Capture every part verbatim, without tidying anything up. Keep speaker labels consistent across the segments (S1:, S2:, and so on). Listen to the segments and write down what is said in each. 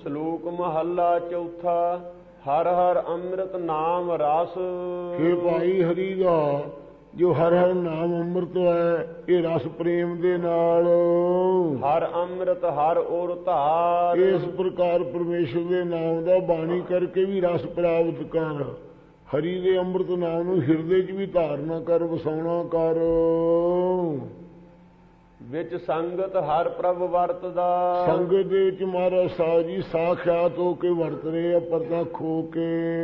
S1: ਸ਼ਲੋਕ ਮਹੱਲਾ ਚੌਥਾ। ਹਰ ਹਰ ਅੰਮ੍ਰਿਤ ਨਾਮ ਰਸ।
S2: हे ਭਾਈ ਹਰੀ ਦਾ ਜੋ ਹਰ ਹਰ ਨਾਮ ਅੰਮ੍ਰਿਤ ਹੈ, ਇਹ ਰਸ ਪ੍ਰੇਮ ਦੇ ਨਾਲ।
S1: ਹਰ ਅੰਮ੍ਰਿਤ ਹਰ ਔਰ ਧਾਰ।
S2: ਇਸ ਪ੍ਰਕਾਰ ਪਰਮੇਸ਼ਰ ਦੇ ਨਾਮ ਦਾ ਬਾਣੀ ਕਰਕੇ ਵੀ ਰਸ ਪ੍ਰਾਪਤ ਕਰ। ਹਰੀ ਦੇ ਅੰਮ੍ਰਿਤ ਨਾਮ ਨੂੰ ਹਿਰਦੇ 'ਚ ਵੀ ਧਾਰਨਾ ਕਰ, ਵਸਾਉਣਾ ਕਰ।
S1: ਵਿੱਚ ਸੰਗਤ ਹਰ ਪ੍ਰਭ ਵਰਤਦਾ।
S2: ਸੰਗਤ ਦੇ ਵਿੱਚ ਮਹਾਰਾਜ ਸਾਹਿਬ ਜੀ ਸਾਖਿਆਤ ਹੋ ਕੇ ਵਰਤ ਰਹੇ ਆ, ਪ੍ਰਤੱਖ ਹੋ ਕੇ।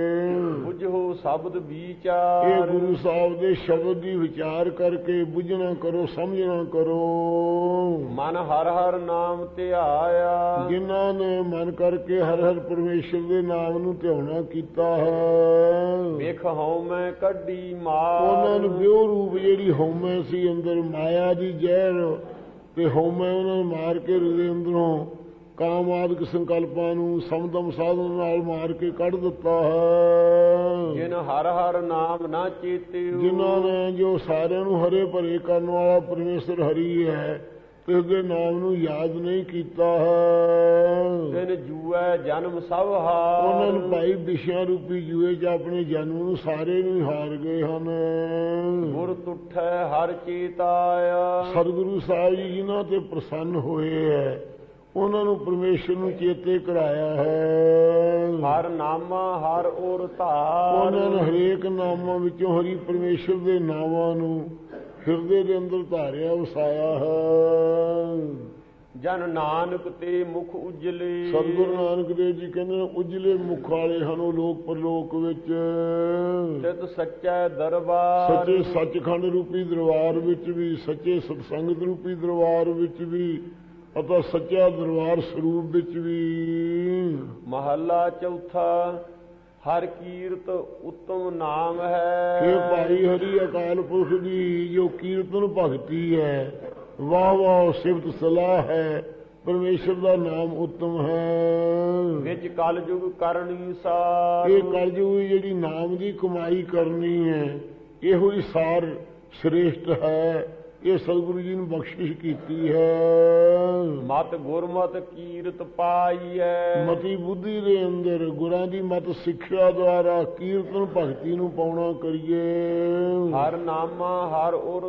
S1: ਬੁਝੋ ਸ਼ਬਦ ਵਿਚਾਰ।
S2: ਇਹ ਗੁਰੂ ਸਾਹਿਬ ਦੇ ਸ਼ਬਦ ਦੀ ਵਿਚਾਰ ਕਰਕੇ ਬੁਝਣਾ ਕਰੋ, ਸਮਝਣਾ ਕਰੋ।
S1: ਮਨ ਹਰ ਹਰ ਨਾਮ ਧਿਆਇਆ।
S2: ਜਿਨ੍ਹਾਂ ਨੇ ਮਨ ਕਰਕੇ ਹਰ ਹਰ ਪਰਮੇਸ਼ਰ ਦੇ ਨਾਮ ਨੂੰ ਧਿਆਉਣਾ ਕੀਤਾ ਹੈ,
S1: ਵੇਖ ਹਉਮੈ ਕੱਢੀ ਮਾਰ।
S2: ਉਹਨਾਂ ਨੂੰ ਬਿਓ ਰੂਪ ਜਿਹੜੀ ਹਉਮੈ ਸੀ ਅੰਦਰ, ਮਾਇਆ ਦੀ ਜ਼ਹਿਰ ਤੇ ਹਉਮੈ, ਉਹਨਾਂ ਨੂੰ ਮਾਰ ਕੇ ਹਿਰਦੇ ਅੰਦਰੋਂ ਕਾਮ ਆਦਿਕ ਸੰਕਲਪਾਂ ਨੂੰ ਸਮਦਮ ਸਾਧਨ ਨਾਲ ਮਾਰ ਕੇ ਕੱਢ ਦਿੱਤਾ ਹੈ।
S1: ਜਿਨ ਹਰ ਹਰ ਨਾਮ ਨਾ ਚੇਤਿਓ।
S2: ਜਿਨ੍ਹਾਂ ਨੇ ਜੋ ਸਾਰਿਆਂ ਨੂੰ ਹਰੇ ਭਰੇ ਕਰਨ ਵਾਲਾ ਪਰਮੇਸ਼ਰ ਹਰੀ ਹੈ, ਤੇ ਉਸਦੇ ਨਾਮ ਨੂੰ ਯਾਦ ਨਹੀਂ ਕੀਤਾ ਹੈ,
S1: ਤਿਨ ਜੂਐ ਜਨਮ ਸਭ ਹਾਰ।
S2: ਉਹਨਾਂ ਨੂੰ ਭਾਈ ਵਿਸ਼ਿਆਂ ਰੂਪੀ ਜੂਏ 'ਚ ਆਪਣੇ ਜਨਮ ਨੂੰ ਸਾਰੇ ਨੂੰ ਹਾਰ ਗਏ ਹਨ।
S1: ਗੁਰ ਤੁਠੈ ਹਰ ਚੇਤਾਇਆ।
S2: ਸਤਿਗੁਰੂ ਸਾਹਿਬ ਜੀ ਜਿਨ੍ਹਾਂ ਤੇ ਪ੍ਰਸੰਨ ਹੋਏ ਹੈ, ਉਹਨਾਂ ਨੂੰ ਪਰਮੇਸ਼ਰ ਨੂੰ ਚੇਤੇ ਕਰਾਇਆ ਹੈ।
S1: ਹਰ ਨਾਮਾ ਹਰ ਔਰ ਧਾਰ।
S2: ਉਹਨਾਂ ਨੇ ਹਰੇਕ ਨਾਮਾਂ ਵਿੱਚੋਂ ਹਰੀ ਪਰਮੇਸ਼ਰ ਦੇ ਨਾਵਾਂ ਨੂੰ ਹਿਰਦੇ ਦੇ ਅੰਦਰ ਧਾਰਿਆ, ਵਸਾਇਆ ਹੈ।
S1: ਜਨ ਨਾਨਕ ਤੇ ਮੁਖ ਉਜਲੇ।
S2: ਸਤਿਗੁਰੂ ਨਾਨਕ ਦੇਵ ਜੀ ਕਹਿੰਦੇ ਨੇ ਉਜਲੇ ਮੁਖ ਵਾਲੇ ਹਨ ਉਹ ਲੋਕ ਪਰਲੋਕ ਵਿੱਚ।
S1: ਤਿਤ ਸੱਚੈ ਦਰਬਾਰ।
S2: ਸੱਚੇ ਸੱਚਖੰਡ ਰੂਪੀ ਦਰਬਾਰ ਵਿੱਚ ਵੀ, ਸੱਚੇ ਸਤਸੰਗਤ ਰੂਪੀ ਦਰਬਾਰ ਵਿੱਚ ਵੀ, ਅਤੇ ਸੱਚਾ ਦਰਬਾਰ ਸਰੂਪ ਵਿੱਚ ਵੀ।
S1: ਮਹੱਲਾ ਚੌਥਾ। ਹਰ ਕੀਰਤ ਉੱਤਮ ਨਾਮ ਹੈ।
S2: ਇਹ ਭਾਈ ਹਰੀ ਅਕਾਲ ਪੁਰਖ ਦੀ ਜੋ ਕੀਰਤਨ ਭਗਤੀ ਹੈ, ਵਾਹ ਵਾਹ ਸਿਫਤ ਸਲਾਹ ਹੈ, ਪਰਮੇਸ਼ਰ ਦਾ ਨਾਮ ਉੱਤਮ ਹੈ।
S1: ਵਿੱਚ ਕਲਯੁਗ ਕਰਨੀ ਸਾਰ।
S2: ਇਹ ਕਲਯੁਗ ਜਿਹੜੀ ਨਾਮ ਦੀ ਕਮਾਈ ਕਰਨੀ ਹੈ, ਇਹੋ ਹੀ ਸਾਰ ਸ੍ਰੇਸ਼ਟ ਹੈ। ਇਹ ਸਤਿਗੁਰੂ ਜੀ ਨੇ ਬਖਸ਼ਿਸ਼ ਕੀਤੀ ਹੈ।
S1: ਮਤ ਗੁਰਮਤਿ ਕੀਰਤ ਪਾਈਐ।
S2: ਮਤੀ ਬੁੱਧੀ ਦੇ ਅੰਦਰ ਗੁਰਾਂ ਦੀ ਮਤ ਸਿੱਖਿਆ ਦੁਆਰਾ ਕੀਰਤਨ ਭਗਤੀ ਨੂੰ ਪਾਉਣਾ ਕਰੀਏ।
S1: ਹਰ ਨਾਮਾ ਹਰ ਔਰ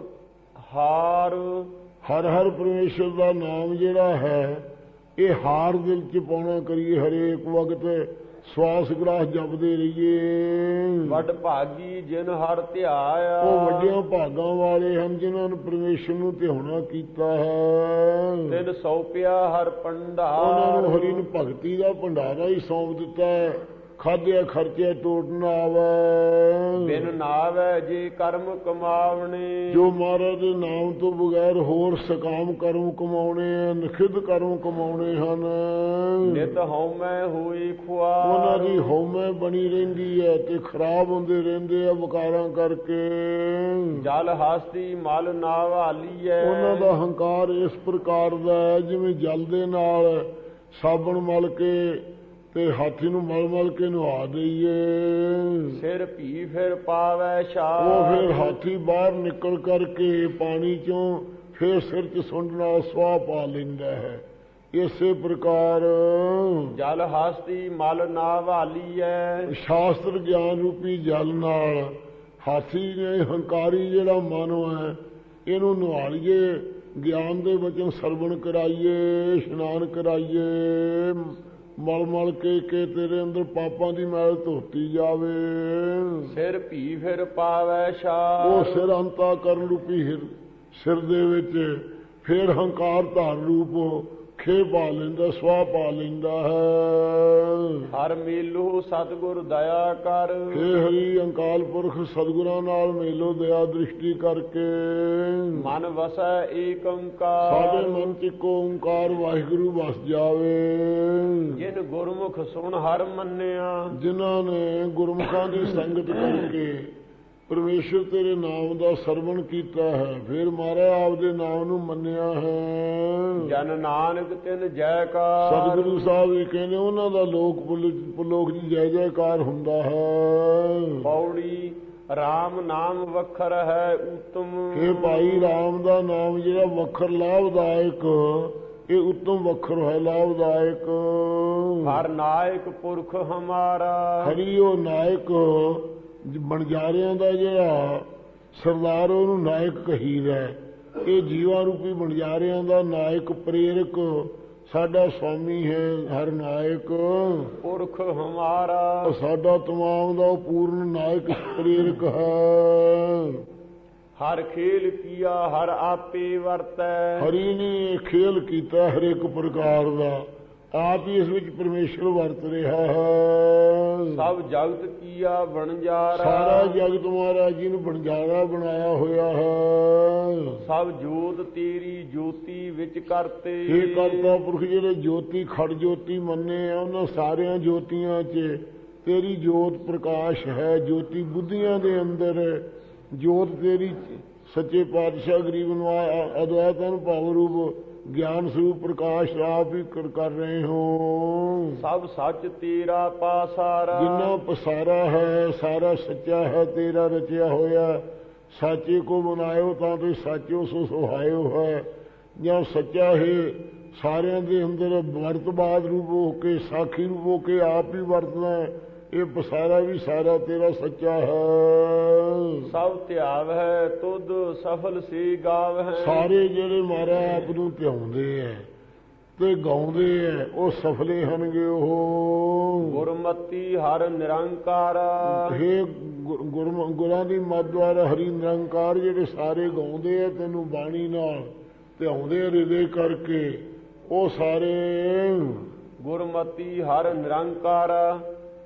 S1: ਹਾਰ।
S2: ਹਰ ਹਰ ਪਰਮੇਸ਼ਰ ਦਾ ਨਾਮ ਜਿਹੜਾ ਹੈ, ਇਹ ਹਾਰ ਦਿਲ 'ਚ ਪਾਉਣਾ ਕਰੀਏ। ਹਰੇਕ ਵਕਤ ਸਵਾਸ ਗ੍ਰਾਸ ਜਪਦੇ ਰਹੀਏ।
S1: ਵੱਡ ਭਾਗੀ ਜਿਨ ਹਰ ਧਿਆਇਆ।
S2: ਉਹ ਵੱਡਿਆਂ ਭਾਗਾਂ ਵਾਲੇ ਹਨ ਜਿਨ੍ਹਾਂ ਨੂੰ ਪਰਮੇਸ਼ਰ ਨੂੰ ਧਿਆਉਣਾ ਕੀਤਾ ਹੈ।
S1: ਤਿਨ ਸੌਂਪਿਆ ਹਰ ਭੰਡਾਰ।
S2: ਉਹਨਾਂ ਨੂੰ ਹਰੀ ਨੂੰ ਭਗਤੀ ਦਾ ਭੰਡਾਰਾ ਹੀ ਸੌਂਪ ਦਿੱਤਾ ਹੈ। ਖਾਧਿਆ ਖਰਚਿਆ ਟੋਟ ਨਾ ਆਵੇ।
S1: ਬਿਨ ਨਾਵੈ ਜੇ ਕਰਮ ਕਮਾਵਣੇ।
S2: ਜੋ ਮਹਾਰਾਜ ਦੇ ਨਾਮ ਤੋਂ ਬਗੈਰ ਹੋਰ ਸਕਾਮ ਕਰਮ ਕਮਾਉਣੇ ਆ, ਨਖਿੱਧ ਕਰਮ ਕਮਾਉਣੇ ਹਨ।
S1: ਨਿਤ ਹਉਮੈ ਹੋਈ ਖੁਆਰ।
S2: ਉਹਨਾਂ ਦੀ ਹਉਮੈ ਬਣੀ ਰਹਿੰਦੀ ਹੈ ਤੇ ਖਰਾਬ ਹੁੰਦੇ ਰਹਿੰਦੇ ਆ ਵਿਕਾਰਾਂ ਕਰਕੇ।
S1: ਜਲ ਹਸਤੀ ਮਲ ਨਾਵਾਲੀ ਹੈ।
S2: ਉਹਨਾਂ ਦਾ ਹੰਕਾਰ ਇਸ ਪ੍ਰਕਾਰ ਦਾ ਹੈ ਜਿਵੇਂ ਜਲ ਦੇ ਨਾਲ ਸਾਬਣ ਮਲ ਕੇ ਤੇ ਹਾਥੀ ਨੂੰ ਮਲ ਮਲ ਕੇ ਨਵਾ ਦਈਏ।
S1: ਸਿਰ ਭੀ ਫਿਰ ਪਾਵੈ ਛਾਲ।
S2: ਉਹ ਫਿਰ ਹਾਥੀ ਬਾਹਰ ਨਿਕਲ ਕਰਕੇ ਪਾਣੀ ਚੋਂ ਫਿਰ ਸਿਰ 'ਚ ਸੁੰਡ ਨਾਲ ਸਵਾਹ ਪਾ ਲੈਂਦਾ ਹੈ। ਇਸੇ ਪ੍ਰਕਾਰ
S1: ਜਲ ਹਸਤੀ ਮਲ ਨਾਵਾਲੀ ਹੈ।
S2: ਸ਼ਾਸਤਰ ਗਿਆਨ ਰੂਪੀ ਜਲ ਨਾਲ ਹਾਥੀ ਨੇ ਹੰਕਾਰੀ ਜਿਹੜਾ ਮਨ ਹੈ, ਇਹਨੂੰ ਨਵਾਲੀਏ, ਗਿਆਨ ਦੇ ਵਚਨ ਸਰਵਣ ਕਰਾਈਏ, ਇਸ਼ਨਾਨ ਕਰਾਈਏ। ਮਲ ਮਲ ਕੇ ਕੇ ਤੇਰੇ ਅੰਦਰ ਪਾਪਾਂ ਦੀ ਮੈਲ ਧੋਤੀ ਜਾਵੇ।
S1: ਸਿਰ ਭੀ ਫਿਰ ਪਾਵੈ ਛਾਲ।
S2: ਉਹ ਸਿਰ ਅੰਤਾ ਕਰਨ ਰੂਪੀ ਸਿਰ ਦੇ ਵਿੱਚ ਫਿਰ ਹੰਕਾਰ ਧਾਰ ਰੂਪ ਖੇ ਪਾ ਲੈਂਦਾ, ਸਵਾਹ ਪਾ ਲੈਂਦਾ ਹੈ।
S1: ਹਰ ਮੇਲੋ ਸਤਿਗੁਰ ਦਇਆ ਕਰ।
S2: ਹੇ ਹਰੀ ਅੰਕਾਲ ਪੁਰਖ ਸਤਿਗੁਰਾਂ ਨਾਲ ਮੇਲੋ ਦਇਆ ਦ੍ਰਿਸ਼ਟੀ ਕਰਕੇ।
S1: ਮਨ ਵਸੈ ਏਕ ਓੰਕਾਰ।
S2: ਸਾਡੇ ਮਨ 'ਚ ਇੱਕੋ ਓੰਕਾਰ ਵਾਹਿਗੁਰੂ ਵਸ ਜਾਵੇ।
S1: ਜਿਨ ਗੁਰਮੁਖ ਸੁਣ ਹਰ ਮੰਨਿਆ।
S2: ਜਿਨ੍ਹਾਂ ਨੇ ਗੁਰਮੁਖਾਂ ਦੀ ਸੰਗਤ ਕਰਕੇ ਪਰਮੇਸ਼ਰ ਤੇਰੇ ਨਾਮ ਦਾ ਸਰਵਣ ਕੀਤਾ ਹੈ, ਫਿਰ ਮਹਾਰਾਜ ਆਪਦੇ ਨਾਮ ਨੂੰ ਮੰਨਿਆ ਹੈ।
S1: ਜਨ ਨਾਨਕ ਤਿਨ ਜੈਕਾਰ।
S2: ਸਤਿਗੁਰੂ ਸਾਹਿਬ ਵੀ ਕਹਿੰਦੇ ਉਹਨਾਂ ਦਾ ਲੋਕ ਪਰਲੋਕ ਦੀ ਜੈ ਜੈਕਾਰ ਹੁੰਦਾ ਹੈ।
S1: ਪੌੜੀ ਰਾਮ ਨਾਮ ਵਖਰ ਹੈ ਉਤਮ।
S2: ਇਹ ਭਾਈ ਰਾਮ ਦਾ ਨਾਮ ਜਿਹੜਾ ਵਖਰ ਲਾਭਦਾਇਕ ਇਹ ਉੱਤਮ ਵੱਖਰ ਹੈ, ਲਾਭਦਾਇਕ।
S1: ਹਰ ਨਾਇਕ ਪੁਰਖ ਹਮਾਰਾ,
S2: ਹਰੀ ਉਹ ਨਾਇਕ ਬਣਜਾਰਿਆਂ ਦਾ ਜਿਹੜਾ ਸਰਦਾਰ, ਉਹਨੂੰ ਨਾਇਕ ਕਹੀਦਾ। ਇਹ ਜੀਵਾਂ ਰੂਪੀ ਬਣਜਾਰਿਆਂ ਦਾ ਨਾਇਕ ਪ੍ਰੇਰਕ ਸਾਡਾ ਸੁਆਮੀ ਹੈ। ਹਰ ਨਾਇਕ
S1: ਪੁਰਖ ਹਮਾਰਾ,
S2: ਸਾਡਾ ਤਮਾਮ ਦਾ ਉਹ ਪੂਰਨ ਨਾਇਕ ਪ੍ਰੇਰਕ ਹੈ।
S1: ਹਰ ਖੇਲ ਕੀਆ ਹਰ ਆਪੇ ਵਰਤੈ,
S2: ਹਰੀ ਨੇ ਇਹ ਖੇਲ ਕੀਤਾ ਹਰ ਇੱਕ ਪ੍ਰਕਾਰ ਦਾ, ਆਪ ਹੀ ਇਸ ਵਿੱਚ ਪਰਮੇਸ਼ਰ ਵਰਤ ਰਿਹਾ ਹੈ।
S1: ਸਭ ਜਗਤ ਕੀਆ ਬਣਜਾਰਾ,
S2: ਸਾਰਾ ਜਗਤ ਮਹਾਰਾਜ ਜੀ ਨੂੰ ਬਣਜਾਰਾ ਬਣਾਇਆ ਹੋਇਆ ਹੈ।
S1: ਸਭ ਜੋਤ ਤੇਰੀ ਜੋਤੀ ਵਿੱਚ ਕਰਤੇ,
S2: ਇਹ ਕਰਤਾ ਪੁਰਖ ਜਿਹੜੇ ਜੋਤੀ ਖੜ ਜੋਤੀ ਮੰਨੇ ਆ, ਉਹਨਾਂ ਸਾਰਿਆਂ ਜੋਤੀਆਂ 'ਚ ਤੇਰੀ ਜੋਤ ਪ੍ਰਕਾਸ਼ ਹੈ। ਜੋਤੀ ਬੁੱਧੀਆਂ ਦੇ ਅੰਦਰ ਜੋਤ ਤੇਰੀ ਸੱਚੇ ਪਾਤਸ਼ਾਹ ਗਰੀਬ ਨਿਵਾਜ ਅਦਵੈਤ ਅਨੁਭਵ ਰੂਪ ਗਿਆਨ ਸਰੂਪ ਪ੍ਰਕਾਸ਼ ਆਪ ਹੀ ਕਰ ਰਹੇ ਹੋ।
S1: ਸਭ ਸੱਚ ਤੇਰਾ ਪਾਸਾਰਾ,
S2: ਜਿੰਨਾ ਪਸਾਰਾ ਹੈ ਸਾਰਾ ਸੱਚਾ ਹੈ, ਤੇਰਾ ਰਚਿਆ ਹੋਇਆ। ਸਾਚੇ ਕੋ ਬਣਾਇਓ ਤਾਂ ਤੁਸੀਂ ਸਾਚੋ ਸੋ ਸੁਹਾਇਓ ਹੈ। ਜਾਂ ਸੱਚਾ ਹੈ ਸਾਰਿਆਂ ਦੇ ਅੰਦਰ ਵਰਤਬਾਦ ਰੂਪ ਹੋ ਕੇ, ਸਾਖੀ ਰੂਪ ਹੋ ਕੇ ਆਪ ਹੀ ਵਰਤਣਾ। ਇਹ ਪਸਾਰਾ ਵੀ ਸਾਰਾ ਤੇਰਾ ਸੱਚਾ ਹੈ।
S1: ਸਭ ਧਿਆਵ ਹੈ ਤੁਧ ਸਫਲ ਸੇ ਗਾਵ ਹੈ, ਸਾਰੇ
S2: ਜਿਹੜੇ ਮਾਰਾ ਆਪ ਨੂੰ ਧਿਆਉਂਦੇ ਐ ਤੇ ਗਾਉਂਦੇ ਐ ਉਹ ਸਫਲੇ ਹਨਗੇ। ਉਹ
S1: ਗੁਰਮਤੀ ਹਰ ਨਿਰੰਕਾਰਾ,
S2: ਇਹ ਗੁਰਾਂ ਦੀ ਮੱਤ ਦੁਆਰਾ ਹਰੀ ਨਿਰੰਕਾਰ ਜਿਹੜੇ ਸਾਰੇ ਗਾਉਂਦੇ ਐ ਤੈਨੂੰ ਬਾਣੀ ਨਾਲ ਧਿਆਉਂਦੇ ਹਿਰਦੇ ਕਰਕੇ, ਉਹ ਸਾਰੇ
S1: ਗੁਰਮਤੀ ਹਰ ਨਿਰੰਕਾਰਾ।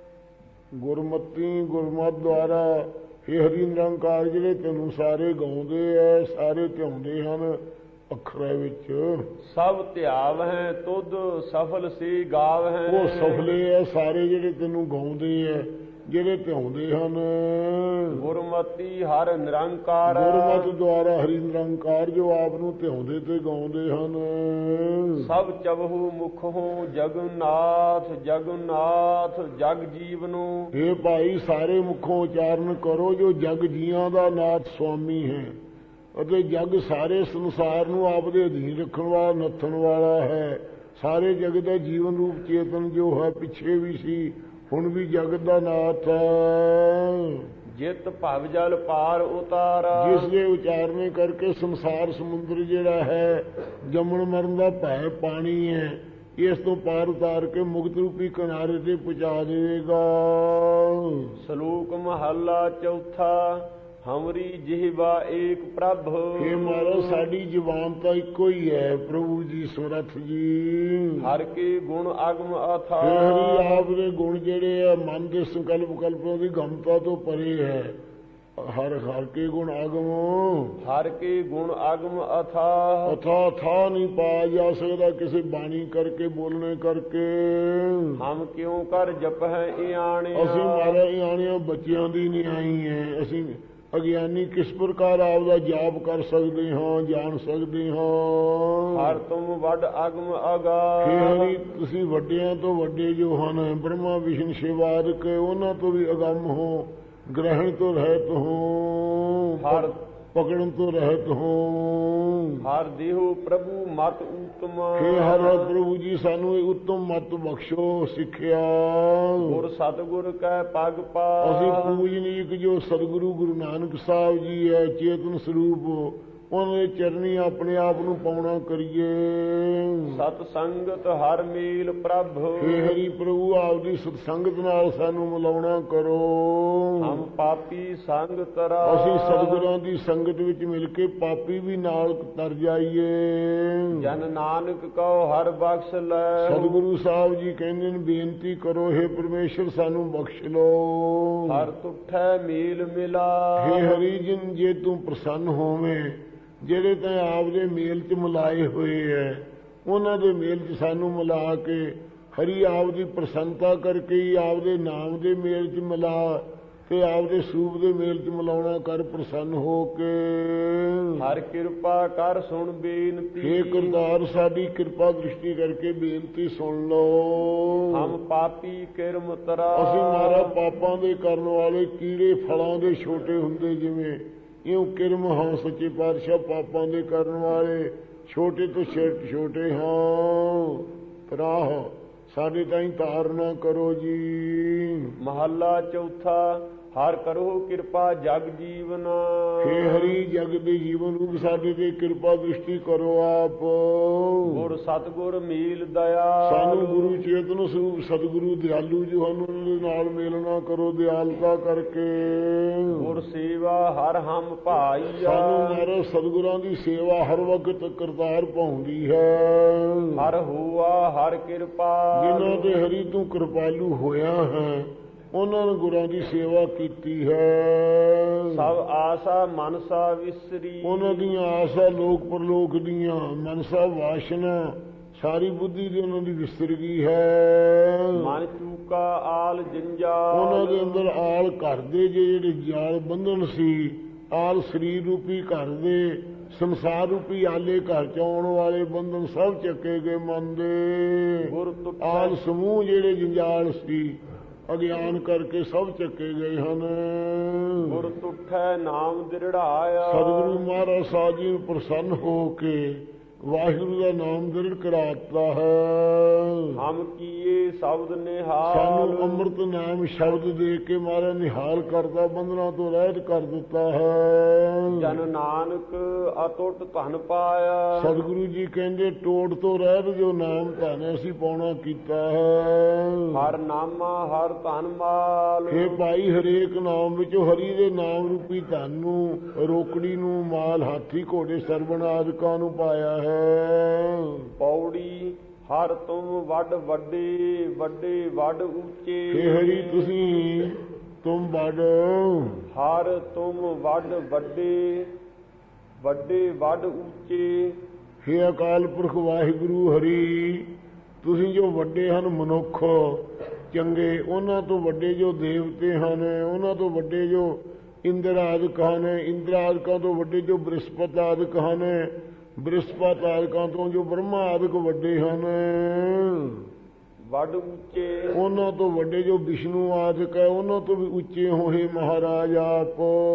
S2: ਗੁਰਮਤੀ ਗੁਰਮਤ ਦੁਆਰਾ ਇਹ ਹਰੀ ਨਿਰੰਕਾਰ ਜਿਹੜੇ ਤੈਨੂੰ ਸਾਰੇ ਗਾਉਂਦੇ ਐ, ਸਾਰੇ ਧਿਆਉਂਦੇ ਹਨ ਅੱਖਰਾਂ ਵਿੱਚ।
S1: ਸਭ ਧਿਆਵ ਹੈ ਤੁਧ ਸਫਲ ਸੇ ਗਾਵ ਹੈ,
S2: ਉਹ ਸਫਲੇ ਐ ਸਾਰੇ ਜਿਹੜੇ ਤੈਨੂੰ ਗਾਉਂਦੇ ਐ, ਜਿਹੜੇ ਧਿਆਉਂਦੇ ਹਨ।
S1: ਗੁਰਮਤੀ ਹਰ ਨਿਰੰਕਾਰ,
S2: ਗੁਰਮਤ ਦੁਆਰਾ ਹਰੀ ਨਿਰੰਕਾਰ ਜੋ ਆਪ ਨੂੰ ਧਿਆਉਂਦੇ ਤੇ ਗਾਉਂਦੇ ਹਨ।
S1: ਸਭ ਚਬਹੂ ਮੁਖ ਹੋ ਜਗਨਨਾਥ, ਜਗਨਨਾਥ ਜਗ ਜੀਵਨੋ।
S2: ਇਹ ਭਾਈ ਸਾਰੇ ਮੁਖੋਂ ਉਚਾਰਨ ਕਰੋ ਜੋ ਜਗ ਜੀਆਂ ਦਾ ਨਾਥ ਸੁਆਮੀ ਹੈ ਅਤੇ ਜਗ ਸਾਰੇ ਸੰਸਾਰ ਨੂੰ ਆਪ ਦੇ ਅਧੀਨ ਰੱਖਣ ਵਾਲਾ ਨੱਥਣ ਵਾਲਾ ਹੈ। ਸਾਰੇ ਜਗ ਦਾ ਜੀਵਨ ਰੂਪ ਚੇਤਨ ਜੋ ਹੈ ਪਿੱਛੇ ਵੀ ਸੀ ਹੁਣ ਵੀ ਜਗਤ ਦਾ ਨਾਥ ਹੈ।
S1: ਜਿਤ ਭਵ ਜਲ ਪਾਰ ਉਤਾਰਾ,
S2: ਜਿਸ ਦੇ ਉਚਾਰਨੇ ਕਰਕੇ ਸੰਸਾਰ ਸਮੁੰਦਰ ਜਿਹੜਾ ਹੈ ਜੰਮਣ ਮਰਨ ਦਾ ਭੈ ਪਾਣੀ ਹੈ, ਇਸ ਤੋਂ ਪਾਰ ਉਤਾਰ ਕੇ ਮੁਕਤ ਰੂਪੀ ਕਿਨਾਰੇ ਤੇ ਪਹੁੰਚਾ ਦੇਵੇਗਾ।
S1: ਸ਼ਲੋਕ ਮਹੱਲਾ ਚੌਥਾ। ਹਮਰੀ ਜਿਹਵਾ ਏਕ ਪ੍ਰਭ,
S2: ਇਹ ਮਹਾਰਾਜ ਸਾਡੀ ਜ਼ੁਬਾਨ ਤਾਂ ਇੱਕੋ ਹੀ ਹੈ ਪ੍ਰਭੂ ਜੀ ਸਮਰੱਥ ਜੀ।
S1: ਹਰ ਕੇ ਗੁਣ ਅਗਮ ਅਥਾ,
S2: ਹਰੀ ਆਪ ਦੇ ਗੁਣ ਜਿਹੜੇ ਆ ਮਨ ਦੇ ਸੰਕਲਪ ਕਲਪਾਂ ਦੀ ਗਮਤਾ ਤੋਂ ਪਰੇ ਹੈ। ਹਰ ਹਰ ਕੇ ਗੁਣ ਅਗਮ,
S1: ਹਰ ਕੇ ਗੁਣ ਅਗਮ ਅਥਾ,
S2: ਅਥਾ ਥਾ ਨਹੀਂ ਪਾਇਆ ਜਾ ਸਕਦਾ ਕਿਸੇ ਬਾਣੀ ਕਰਕੇ ਬੋਲਣੇ ਕਰਕੇ।
S1: ਹਮ ਕਿਉਂ ਕਰ ਜਪ ਹੈ ਇਆਣੇ,
S2: ਅਸੀਂ ਮਾਰੇ ਇਆਣਿਆਂ ਬੱਚਿਆਂ ਦੀ ਨਹੀਂ ਆਈ ਹੈ। ਅਸੀਂ ਅਗਿਆਨੀ ਕਿਸ ਪ੍ਰਕਾਰ ਆਪ ਦਾ ਜਾਪ ਕਰ ਸਕਦੇ ਹਾਂ, ਜਾਣ ਸਕਦੇ ਹਾਂ।
S1: ਹਰ ਤੁਮ ਵੱਡ ਅਗਮ ਅਗਾ,
S2: ਹਰੀ ਤੁਸੀਂ ਵੱਡਿਆਂ ਤੋਂ ਵੱਡੇ ਜੋ ਹਨ ਬ੍ਰਹਮਾ ਵਿਸ਼ਨ ਸ਼ਿਵਾਦਿਕ ਉਹਨਾਂ ਤੋਂ ਵੀ ਅਗੰਮ ਹੋ, ਗ੍ਰਹਿਣ ਤੋਂ ਰਹਿਤ ਹੋ,
S1: ਹਰ
S2: ਪਕੜਨ ਤੋਂ ਰਹਿਤ ਹੋ।
S1: ਹਰ ਦੇਹੋ ਪ੍ਰਭੂ ਮਤ ਉਤਮ,
S2: ਹੇ ਹਰ ਪ੍ਰਭੂ ਜੀ ਸਾਨੂੰ ਇਹ ਉੱਤਮ ਮਤ ਬਖਸ਼ੋ ਸਿੱਖਿਆ।
S1: ਗੁਰ ਸਤਿਗੁਰ ਕੈ ਪਗ ਪਾ,
S2: ਅਸੀਂ ਪੂਜਨੀਕ ਜੋ ਸਤਿਗੁਰੂ ਗੁਰੂ ਨਾਨਕ ਸਾਹਿਬ ਜੀ ਹੈ ਚੇਤਨ ਸਰੂਪ, ਉਹਨਾਂ ਦੇ ਚਰਨੀ ਆਪਣੇ ਆਪ ਨੂੰ ਪਾਉਣਾ ਕਰੀਏ।
S1: ਸਤ ਸੰਗਤ ਹਰ ਮੇਲ ਪ੍ਰਭ,
S2: ਹੇ ਹਰੀ ਪ੍ਰਭੂ ਆਪ ਦੀ ਸਤ ਸੰਗਤ ਨਾਲ ਸਾਨੂੰ ਮਿਲਾਉਣਾ ਕਰੋ।
S1: ਹਮ ਪਾਪੀ ਸੰਗ ਤਰਾ,
S2: ਅਸੀਂ ਸਤਿਗੁਰਾਂ ਦੀ ਸੰਗਤ ਵਿੱਚ ਮਿਲ ਕੇ ਪਾਪੀ ਵੀ ਨਾਲ ਤਰ ਜਾਈਏ।
S1: ਜਨ ਨਾਨਕ ਕਉ ਹਰ ਬਖਸ਼ ਲੈ,
S2: ਸਤਿਗੁਰੂ ਸਾਹਿਬ ਜੀ ਕਹਿੰਦੇ ਨੇ ਬੇਨਤੀ ਕਰੋ ਹੇ ਪਰਮੇਸ਼ਰ ਸਾਨੂੰ ਬਖਸ਼ ਲਓ।
S1: ਹਰ ਤੁਠੈ ਮੇਲ ਮਿਲਾ,
S2: ਹੇ ਹਰੀ ਜਿਨ ਜੇ ਤੂੰ ਪ੍ਰਸੰਨ ਹੋਵੇਂ, ਜਿਹੜੇ ਤਾਂ ਆਪ ਦੇ ਮੇਲ 'ਚ ਮਿਲਾਏ ਹੋਏ ਐ ਉਹਨਾਂ ਦੇ ਮੇਲ 'ਚ ਸਾਨੂੰ ਮਿਲਾ ਕੇ ਹਰੀ ਆਪ ਦੀ ਪ੍ਰਸੰਨਤਾ ਕਰਕੇ ਹੀ ਆਪ ਦੇ ਨਾਮ ਦੇ ਮੇਲ 'ਚ ਮਿਲਾ ਤੇ ਆਪ ਦੇ ਸਰੂਪ ਦੇ ਮੇਲ 'ਚ ਮਿਲਾਉਣਾ ਕਰ ਪ੍ਰਸੰਨ ਹੋ ਕੇ।
S1: ਹਰ ਕਿਰਪਾ ਕਰ ਸੁਣ ਬੇਨਤੀ,
S2: ਹੇ ਕਰਤਾਰ ਸਾਡੀ ਕਿਰਪਾ ਦ੍ਰਿਸ਼ਟੀ ਕਰਕੇ ਬੇਨਤੀ ਸੁਣ ਲਓ।
S1: ਹਮ ਪਾਪੀ ਕਿਰਮ ਤਰਾ,
S2: ਅਸੀਂ ਮਾਰਾ ਪਾਪਾਂ ਦੇ ਕਰਨ ਵਾਲੇ ਕੀੜੇ ਫਲਾਂ ਦੇ ਛੋਟੇ ਹੁੰਦੇ ਜਿਵੇਂ ਇਉਂ ਕਿਰਮ ਹਾਂ ਸੱਚੇ ਪਾਤਸ਼ਾਹ ਪਾਪਾਂ ਦੇ ਕਰਨ ਵਾਲੇ ਛੋਟੇ ਤੋਂ ਛੋਟੇ ਹਾਂ, ਤਰਾਹ ਸਾਡੇ ਤਾਈਂ ਤਾਰ ਨਾ ਕਰੋ ਜੀ।
S1: ਮਹੱਲਾ ਚੌਥਾ। ਹਰ ਕਰੋ ਕਿਰਪਾ ਜਗ ਜੀਵਨ।
S2: ਹੇ ਹਰੀ ਜਗ ਦੇ ਜੀਵਨ ਰੂਪ ਸਾਡੇ ਤੇ ਕਿਰਪਾ ਦ੍ਰਿਸ਼ਟੀ ਕਰੋ ਆਪ।
S1: ਗੁਰ ਸਤਿਗੁਰ ਮੀਲ ਦਇਆ।
S2: ਸਾਨੂੰ ਗੁਰੂ ਚੇਤਨ ਸਰੂਪ ਸਤਿਗੁਰੂ ਦਿਆਲੂ ਜੋ ਹਨ ਉਹਨਾਂ ਦੇ ਨਾਲ ਮੇਲਣਾ ਕਰੋ ਦਿਆਲਤਾ ਕਰਕੇ।
S1: ਗੁਰ ਸੇਵਾ ਹਰ ਹਮ ਭਾਈਆ।
S2: ਸਾਨੂੰ ਮਹਾਰਾਜ ਸਤਿਗੁਰਾਂ ਦੀ ਸੇਵਾ ਹਰ ਵਕਤ ਕਰਤਾਰ ਪਾਉਂਦੀ ਹੈ।
S1: ਹਰ ਹੋਆ ਹਰ ਕਿਰਪਾ।
S2: ਜਿਨ੍ਹਾਂ ਤੇ ਹਰੀ ਤੂੰ ਕਿਰਪਾਲੂ ਹੋਇਆ ਹੈ ਉਹਨਾਂ ਨੇ ਗੁਰਾਂ ਦੀ ਸੇਵਾ ਕੀਤੀ ਹੈ।
S1: ਸਭ ਆਸਾ ਮਨਸਾ ਵਿਸਰੀ।
S2: ਉਹਨਾਂ ਦੀਆਂ ਆਸਾ ਲੋਕ ਪਰਲੋਕ ਦੀਆਂ ਮਨਸਾ ਵਾਸ਼ਨਾ ਸਾਰੀ ਬੁੱਧੀ ਦੀ ਉਹਨਾਂ ਦੀ ਵਿਸਰ ਗਈ ਹੈ।
S1: ਮਨ ਚੂਕਾ ਆਲ ਜੰਜਾਲ।
S2: ਉਹਨਾਂ ਦੇ ਅੰਦਰ ਆਲ ਘਰ ਦੇ ਜਿਹੜੇ ਜਾਲ ਬੰਧਨ ਸੀ, ਆਲ ਸਰੀਰ ਰੂਪੀ ਘਰ ਦੇ ਸੰਸਾਰ ਰੂਪੀ ਆਲੇ ਘਰ ਚ ਆਉਣ ਵਾਲੇ ਬੰਧਨ ਸਭ ਚੱਕੇ ਗਏ ਮਨ ਦੇ।
S1: ਗੁਰ
S2: ਆਲ ਸਮੂਹ ਜਿਹੜੇ ਜੰਜਾਲ ਸੀ ਅਗਿਆਨ ਕਰਕੇ ਸਭ ਚੱਕੇ ਗਏ ਹਨ।
S1: ਗੁਰ ਤੁਠੈ ਨਾਮ ਦਿਰੜਾਇਆ।
S2: ਸਤਿਗੁਰੂ ਮਹਾਰਾਜ ਸਾਹਿਬ ਜੀ ਨੂੰ ਪ੍ਰਸੰਨ ਹੋ ਕੇ ਵਾਹਿਗੁਰੂ ਦਾ ਨਾਮ ਦ੍ਰਿੜ ਕਰਾਤਾ ਹੈ।
S1: ਹਮ ਕੀਏ ਸ਼ਬਦ ਨਿਹਾਲ।
S2: ਸਾਨੂੰ ਅੰਮ੍ਰਿਤ ਨਾਮ ਸ਼ਬਦ ਦੇ ਕੇ ਮਹਾਰਾਜ ਨਿਹਾਲ ਕਰਦਾ, ਬੰਧਨਾਂ ਤੋਂ ਰਹਿਤ ਕਰ ਦਿੱਤਾ ਹੈ।
S1: ਜਨ ਨਾਨਕ ਅਟੁੱਟ ਧਨ ਪਾਇਆ।
S2: ਸਤਿਗੁਰੂ ਜੀ ਕਹਿੰਦੇ ਟੋੜ ਤੋਂ ਰਹਿਤ ਜੋ ਨਾਮ ਧਨ ਅਸੀਂ ਪਾਉਣਾ ਕੀਤਾ ਹੈ।
S1: ਹਰ ਨਾਮਾ ਹਰ ਧਨ ਮਾਲ।
S2: ਇਹ ਭਾਈ ਹਰੇਕ ਨਾਮ ਵਿੱਚੋਂ ਹਰੀ ਦੇ ਨਾਮ ਰੂਪੀ ਧਨ ਨੂੰ, ਰੋਕੜੀ ਨੂੰ, ਮਾਲ, ਹਾਥੀ, ਘੋੜੇ, ਸਰਵਣ ਆਦਿਕਾਂ ਨੂੰ ਪਾਇਆ ਹੈ।
S1: ਪੌੜੀ। ਹਰ ਤੁਮ ਵੱਡ ਵੱਡੇ ਵੱਡੇ ਵੱਡ ਉੱਚੇ।
S2: ਹੇ ਹਰੀ ਤੁਸੀਂ ਤੁਮ ਵੱਡ।
S1: ਹਰ ਤੁਮ ਵੱਡ ਵੱਡੇ ਵੱਡੇ ਵੱਡ ਉੱਚੇ।
S2: ਹੇ ਅਕਾਲ ਪੁਰਖ ਵਾਹਿਗੁਰੂ ਹਰੀ ਤੁਸੀਂ ਜੋ ਵੱਡੇ ਹਨ ਮਨੁੱਖ ਚੰਗੇ, ਉਹਨਾਂ ਤੋਂ ਵੱਡੇ ਜੋ ਦੇਵਤੇ ਹਨ, ਉਹਨਾਂ ਤੋਂ ਵੱਡੇ ਜੋ ਇੰਦਰ ਆਦਿਕ ਹਨ, ਇੰਦਰ ਆਦਿਕਾਂ ਤੋਂ ਵੱਡੇ ਜੋ ਬ੍ਰਿਹਸਪਤ ਆਦਿਕ ਹਨ, ਬ੍ਰਿਹਸਪਤ ਆਦਿਕਾਂ ਤੋਂ ਜੋ ਬ੍ਰਹਮਾ ਆਦਿਕ ਵੱਡੇ ਹਨ,
S1: ਵੱਡ ਉੱਚੇ। ਉਹਨਾਂ
S2: ਤੋਂ ਵੱਡੇ ਜੋ ਵਿਸ਼ਨੂੰ ਆਦਿਕ ਹੈ ਉਹਨਾਂ ਤੋਂ ਵੀ ਉੱਚੇ ਹੋਏ ਮਹਾਰਾਜ ਆਪ।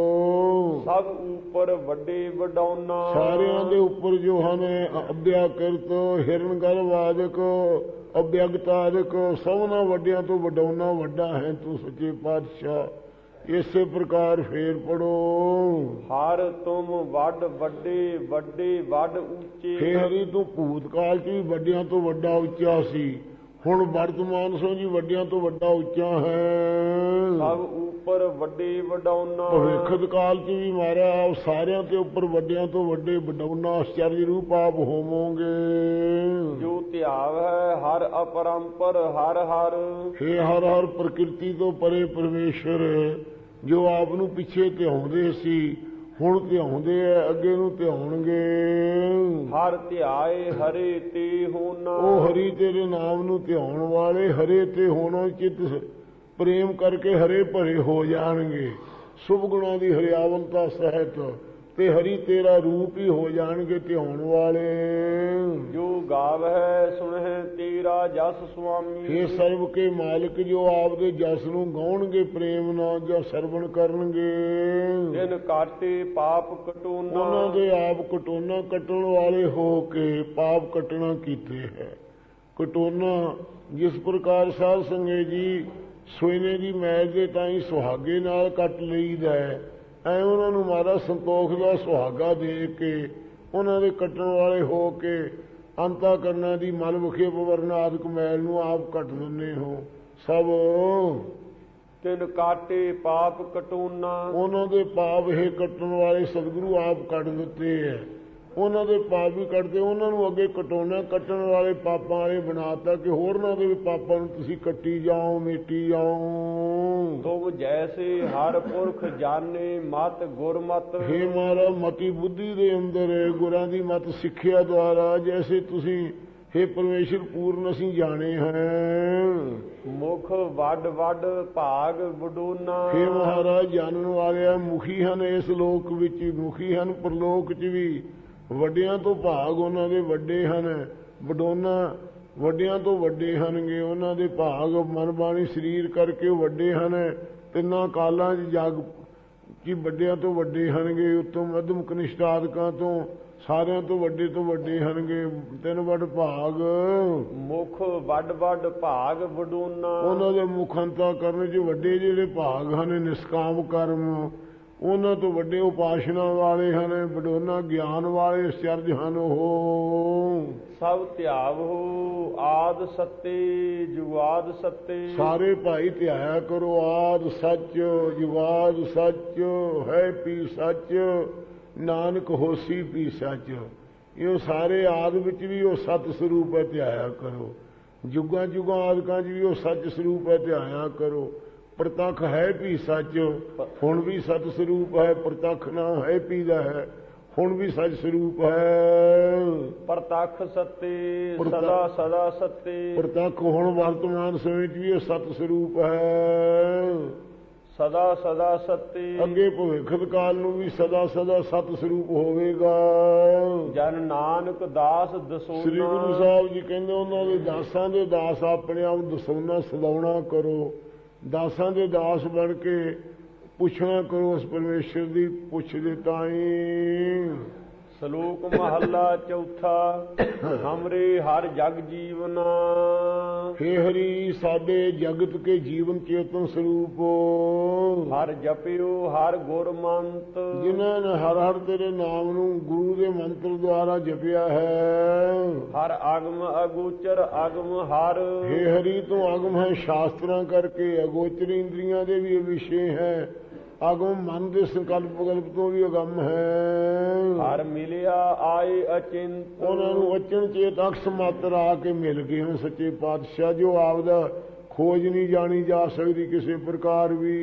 S1: ਸਭ ਉੱਪਰ ਵੱਡੇ ਵਡਾਉਣਾ।
S2: ਸਾਰਿਆਂ ਦੇ ਉੱਪਰ ਜੋ ਹਨ ਅਭਿਆਕ੍ਰਿਤ, ਹਿਰਨ ਗਰਭ ਆਦਿਕ, ਅਭਿਅਗਤ ਆਦਿਕ, ਸਭਨਾਂ ਵੱਡਿਆਂ ਤੋਂ ਵਡਾਉਣਾ ਵੱਡਾ ਹੈ ਤੂੰ ਸੱਚੇ ਪਾਤਸ਼ਾਹ। ਇਸੇ ਪ੍ਰਕਾਰ ਫੇਰ ਪੜੋ।
S1: ਹਰ ਤੁਮ ਵੱਡ ਵੱਡੇ ਵੱਡੇ ਵੱਡ ਉੱਚੇ।
S2: ਹੇ ਹਰੀ ਤੂੰ ਭੂਤਕਾਲ ਚ ਵੀ ਵੱਡਿਆਂ ਤੋਂ ਵੱਡਾ ਉੱਚਾ ਸੀ, ਹੁਣ ਵਰਤਮਾਨ ਸੋ ਜੀ ਵੱਡਿਆਂ ਤੋਂ ਵੱਡਾ ਉੱਚਾ ਹੈ।
S1: ਸਭ ਉੱਪਰ ਵੱਡੇ ਵਡਾਉਣਾ।
S2: ਭਵਿੱਖਤ ਕਾਲ ਚ ਵੀ ਮਾਰਾ ਆਪ ਸਾਰਿਆਂ ਤੇ ਉੱਪਰ ਵੱਡਿਆਂ ਤੋਂ ਵੱਡੇ ਵਡਾਉਣਾ ਆਸ਼ਚਰਜ ਰੂਪ ਆਪ ਹੋਵੋਗੇ।
S1: ਜੋ ਧਿਆਵ ਹੈ ਹਰ ਅਪਰੰਪਰ ਹਰ ਹਰ।
S2: ਹੇ ਹਰ ਹਰ ਪ੍ਰਕਿਰਤੀ ਤੋਂ ਪਰੇ ਪਰਮੇਸ਼ਰ ਜੋ ਆਪ ਨੂੰ ਪਿੱਛੇ ਧਿਆਉਂਦੇ ਸੀ ਹੁਣ ਧਿਆਉਂਦੇ ਐ, ਅੱਗੇ ਨੂੰ ਧਿਆਉਣਗੇ।
S1: ਹਰ ਧਿਆਏ ਹਰੇ ਤੇ ਹੋਣਾ।
S2: ਉਹ ਹਰੀ ਤੇਰੇ ਨਾਮ ਨੂੰ ਧਿਆਉਣ ਵਾਲੇ ਹਰੇ ਤੇ ਹੋਣਾ ਚਿੱਤ ਪ੍ਰੇਮ ਕਰਕੇ ਹਰੇ ਭਰੇ ਹੋ ਜਾਣਗੇ। ਸੁਭ ਗੁਣਾਂ ਦੀ ਹਰਿਆਵਲਤਾ ਸਹਿਤ ਤੇ ਹਰੀ ਤੇਰਾ ਰੂਪ ਹੀ ਹੋ ਜਾਣਗੇ ਧਿਆਉਣ ਵਾਲੇ।
S1: ਜੋ ਗਾਵ ਹੈ ਸੁਣਹਿ ਤੇਰਾ ਜਸ ਸੁਆਮੀ।
S2: ਇਹ ਸਰਬ ਕੇ ਮਾਲਕ ਜੋ ਆਪ ਦੇ ਜਸ ਨੂੰ ਗਾਉਣਗੇ ਪ੍ਰੇਮ ਨਾਲ ਜਾਂ ਸਰਵਣ ਕਰਨਗੇ।
S1: ਦਿਨ ਕਾਟੇ ਪਾਪ ਕਟੋਨਾ।
S2: ਉਹਨਾਂ ਦੇ ਆਪ ਕਟੋਨਾ ਕੱਟਣ ਵਾਲੇ ਹੋ ਕੇ ਪਾਪ ਕੱਟਣਾ ਕੀਤੇ ਹੈ। ਕਟੋਨਾ ਜਿਸ ਪ੍ਰਕਾਰ ਸਾਧ ਸੰਗਤ ਜੀ ਸੋਇਨੇ ਦੀ ਮੈਲ ਦੇ ਤਾਈਂ ਸੁਹਾਗੇ ਨਾਲ ਕੱਟ ਲਈਦਾ ਐ ਉਹਨਾਂ ਨੂੰ ਮਹਾਰਾਜ ਸੰਤੋਖ ਦਾ ਸੁਹਾਗਾ ਦੇ ਕੇ ਉਹਨਾਂ ਦੇ ਕੱਟਣ ਵਾਲੇ ਹੋ ਕੇ ਅੰਤਾ ਕਰਨਾ ਦੀ ਮਲ ਵਿਖੇ ਪਵਰਨ ਆਦਿਕ ਮੈਲ ਨੂੰ ਆਪ ਕੱਟ ਦਿੰਦੇ ਹੋ। ਸਭ
S1: ਤਿਨ ਕਾਟੇ ਪਾਪ ਕਟੋਨਾ। ਉਹਨਾਂ
S2: ਦੇ ਪਾਪ ਇਹ ਕੱਟਣ ਵਾਲੇ ਸਤਿਗੁਰੂ ਆਪ ਕੱਟ ਦਿੱਤੇ ਹੈ। ਉਹਨਾਂ ਦੇ ਪਾਪ ਵੀ ਕੱਟਦੇ, ਉਹਨਾਂ ਨੂੰ ਅੱਗੇ ਕਟਾਉਣਾ ਕੱਟਣ ਵਾਲੇ ਪਾਪਾਂ ਵਾਲੇ ਬਣਾਤਾ ਕਿ ਹੋਰਨਾਂ ਦੇ ਵੀ ਪਾਪਾਂ ਨੂੰ ਤੁਸੀਂ ਕੱਟੀ ਜਾਓ ਮੇਟੀ ਜਾਓ।
S1: ਤੁਮ ਜੈਸੇ ਹਰ ਪੁਰਖ ਜਾਣੇ ਮਤ ਗੁਰਮਤ।
S2: ਹੇ ਮਹਾਰਾਜ ਮਤੀ ਬੁੱਧੀ ਦੇ ਅੰਦਰ ਗੁਰਾਂ ਦੀ ਮਤ ਸਿੱਖਿਆ ਦੁਆਰਾ ਜੈਸੇ ਤੁਸੀਂ ਹੇ ਪਰਮੇਸ਼ਰ ਪੂਰਨ ਅਸੀਂ ਜਾਣੇ ਹੈ।
S1: ਮੁਖ ਵੱਡ ਵੱਡ ਭਾਗ ਵਡੋਨਾ।
S2: ਹੇ ਮਹਾਰਾਜ ਜਾਣਨ ਵਾਲਿਆ ਮੁਖੀ ਹਨ ਇਸ ਲੋਕ ਵਿੱਚ, ਮੁਖੀ ਹਨ ਪਰਲੋਕ ਚ ਵੀ। ਵੱਡਿਆਂ ਤੋਂ ਭਾਗ ਉਹਨਾਂ ਦੇ ਵੱਡੇ ਹਨ, ਵਡੋਨਾ ਵੱਡਿਆਂ ਤੋਂ ਵੱਡੇ ਹਨਗੇ ਉਹਨਾਂ ਦੇ ਭਾਗ। ਮਨ ਬਾਣੀ ਸਰੀਰ ਕਰਕੇ ਵੱਡੇ ਹਨ, ਤਿੰਨਾਂ ਕਾਲਾਂ 'ਚ ਜਗ ਕਿ ਵੱਡਿਆਂ ਤੋਂ ਵੱਡੇ ਹਨਗੇ। ਉੱਤੋਂ ਮਧਮ ਕਨਿਸ਼ਟ ਆਦਿਕਾਂ ਤੋਂ ਸਾਰਿਆਂ ਤੋਂ ਵੱਡੇ ਤੋਂ ਵੱਡੇ ਹਨਗੇ ਤਿੰਨ ਵੱਡ ਭਾਗ।
S1: ਮੁਖ ਵੱਡ ਵੱਡ ਭਾਗ ਵਡੂਨਾ,
S2: ਉਹਨਾਂ ਦੇ ਮੁਖੰਤਾ ਕਰਨ ਚ ਵੱਡੇ ਜਿਹੜੇ ਭਾਗ ਹਨ ਨਿਸ਼ਕਾਮ ਕਰਮ, ਉਹਨਾਂ ਤੋਂ ਵੱਡੇ ਉਪਾਸ਼ਨਾ ਵਾਲੇ ਹਨ, ਵਡੋਨਾ ਗਿਆਨ ਵਾਲੇ ਅਚਰਜ ਹਨ। ਉਹ
S1: ਸਭ ਧਿਆਵ ਹੋ ਆਦ ਸੱਤੇ ਜੁਗਾਦ ਸੱਤੇ, ਸਾਰੇ
S2: ਭਾਈ ਧਿਆਇਆ ਕਰੋ ਆਦ ਸੱਚ ਜੁਗਾਦ ਸੱਚ ਹੈ ਪੀ ਸੱਚ, ਨਾਨਕ ਹੋਸੀ ਪੀ ਸੱਚ। ਇਹ ਸਾਰੇ ਆਦ ਵਿੱਚ ਵੀ ਉਹ ਸਤ ਸਰੂਪ ਹੈ, ਧਿਆਇਆ ਕਰੋ। ਜੁਗਾਂ ਜੁਗਾਂ ਆਦਿਕਾਂ ਚ ਵੀ ਉਹ ਸੱਚ ਸਰੂਪ ਹੈ, ਧਿਆਇਆ ਕਰੋ। ਪ੍ਰਤੱਖ ਹੈ ਵੀ ਸੱਚ, ਹੁਣ ਵੀ ਸਤ ਸਰੂਪ ਹੈ। ਪ੍ਰਤੱਖ ਨਾ ਹੈ ਪੀ ਦਾ ਹੈ, ਹੁਣ ਵੀ ਸੱਚ ਸਰੂਪ ਹੈ।
S1: ਪ੍ਰਤੱਖ ਸੱਤੇ ਸਦਾ ਸਦਾ ਸੱਤੇ,
S2: ਪ੍ਰਤੱਖ ਹੁਣ ਵਰਤਮਾਨ ਸਮੇਂ ਚ ਵੀ ਉਹ ਸਤ ਸਰੂਪ ਹੈ,
S1: ਸਦਾ ਸਦਾ ਸੱਤੇ। ਅੱਗੇ
S2: ਭਵਿੱਖਤ ਕਾਲ ਨੂੰ ਵੀ ਸਦਾ ਸਦਾ ਸਤ ਸਰੂਪ ਹੋਵੇਗਾ।
S1: ਜਨ ਨਾਨਕ ਦਾਸ ਦਸੋਨਾ,
S2: ਸ੍ਰੀ ਗੁਰੂ ਸਾਹਿਬ ਜੀ ਕਹਿੰਦੇ ਉਹਨਾਂ ਦੇ ਦਾਸਾਂ ਦੇ ਦਾਸ ਆਪਣੇ ਆਪ ਦਸੋਨਾ ਸਦਾਉਣਾ ਕਰੋ। ਦਾਸਾਂ ਦੇ ਦਾਸ ਬਣ ਕੇ ਪੁੱਛਣਾ ਕਰੋ ਉਸ ਪਰਮੇਸ਼ਰ ਦੀ ਪੁੱਛਦੇ ਤਾਈਂ।
S1: ਸ਼ਲੋਕ ਮਹੱਲਾ ਚੌਥਾ। ਹਮਰੇ ਹਰ ਜਗ ਜੀਵਨਾ,
S2: ਹੇ ਹਰੀ ਸਾਡੇ ਜਗਤ ਕੇ ਜੀਵਨ ਚੇਤਨ ਸਰੂਪ।
S1: ਹਰ ਜਪਿਓ ਹਰ ਗੁਰ ਮੰਤ,
S2: ਜਿਨ੍ਹਾਂ ਨੇ ਹਰ ਹਰ ਤੇਰੇ ਨਾਮ ਨੂੰ ਗੁਰੂ ਦੇ ਮੰਤਰ ਦੁਆਰਾ ਜਪਿਆ ਹੈ।
S1: ਹਰ ਆਗਮ ਅਗੋਚਰ ਆਗਮ ਹਰ,
S2: ਹੇ ਹਰੀ ਤੂੰ ਆਗਮ ਹੈ ਸ਼ਾਸਤਰਾਂ ਕਰਕੇ, ਅਗੋਚਰ ਇੰਦਰੀਆਂ ਦੇ ਵੀ ਵਿਸ਼ੇ ਹੈ, ਆਗਮ ਮਨ ਦੇ ਸੰਕਲਪ ਵਿਕਲਪ ਤੋਂ ਵੀ ਅਗੰਮ ਹੈ।
S1: ਹਰ ਮਿਲਿਆ ਆਏ ਅਚਿੰਤ,
S2: ਉਹਨਾਂ ਨੂੰ ਅਚਨ ਚੇਤ ਅਕਸ ਮਾਤਰ ਆ ਕੇ ਮਿਲ ਗਏ ਹਨ ਸੱਚੇ ਪਾਤਸ਼ਾਹ, ਜੋ ਆਪਦਾ ਖੋਜ ਨਹੀਂ ਜਾਣੀ ਜਾ ਸਕਦੀ ਕਿਸੇ ਪ੍ਰਕਾਰ ਵੀ।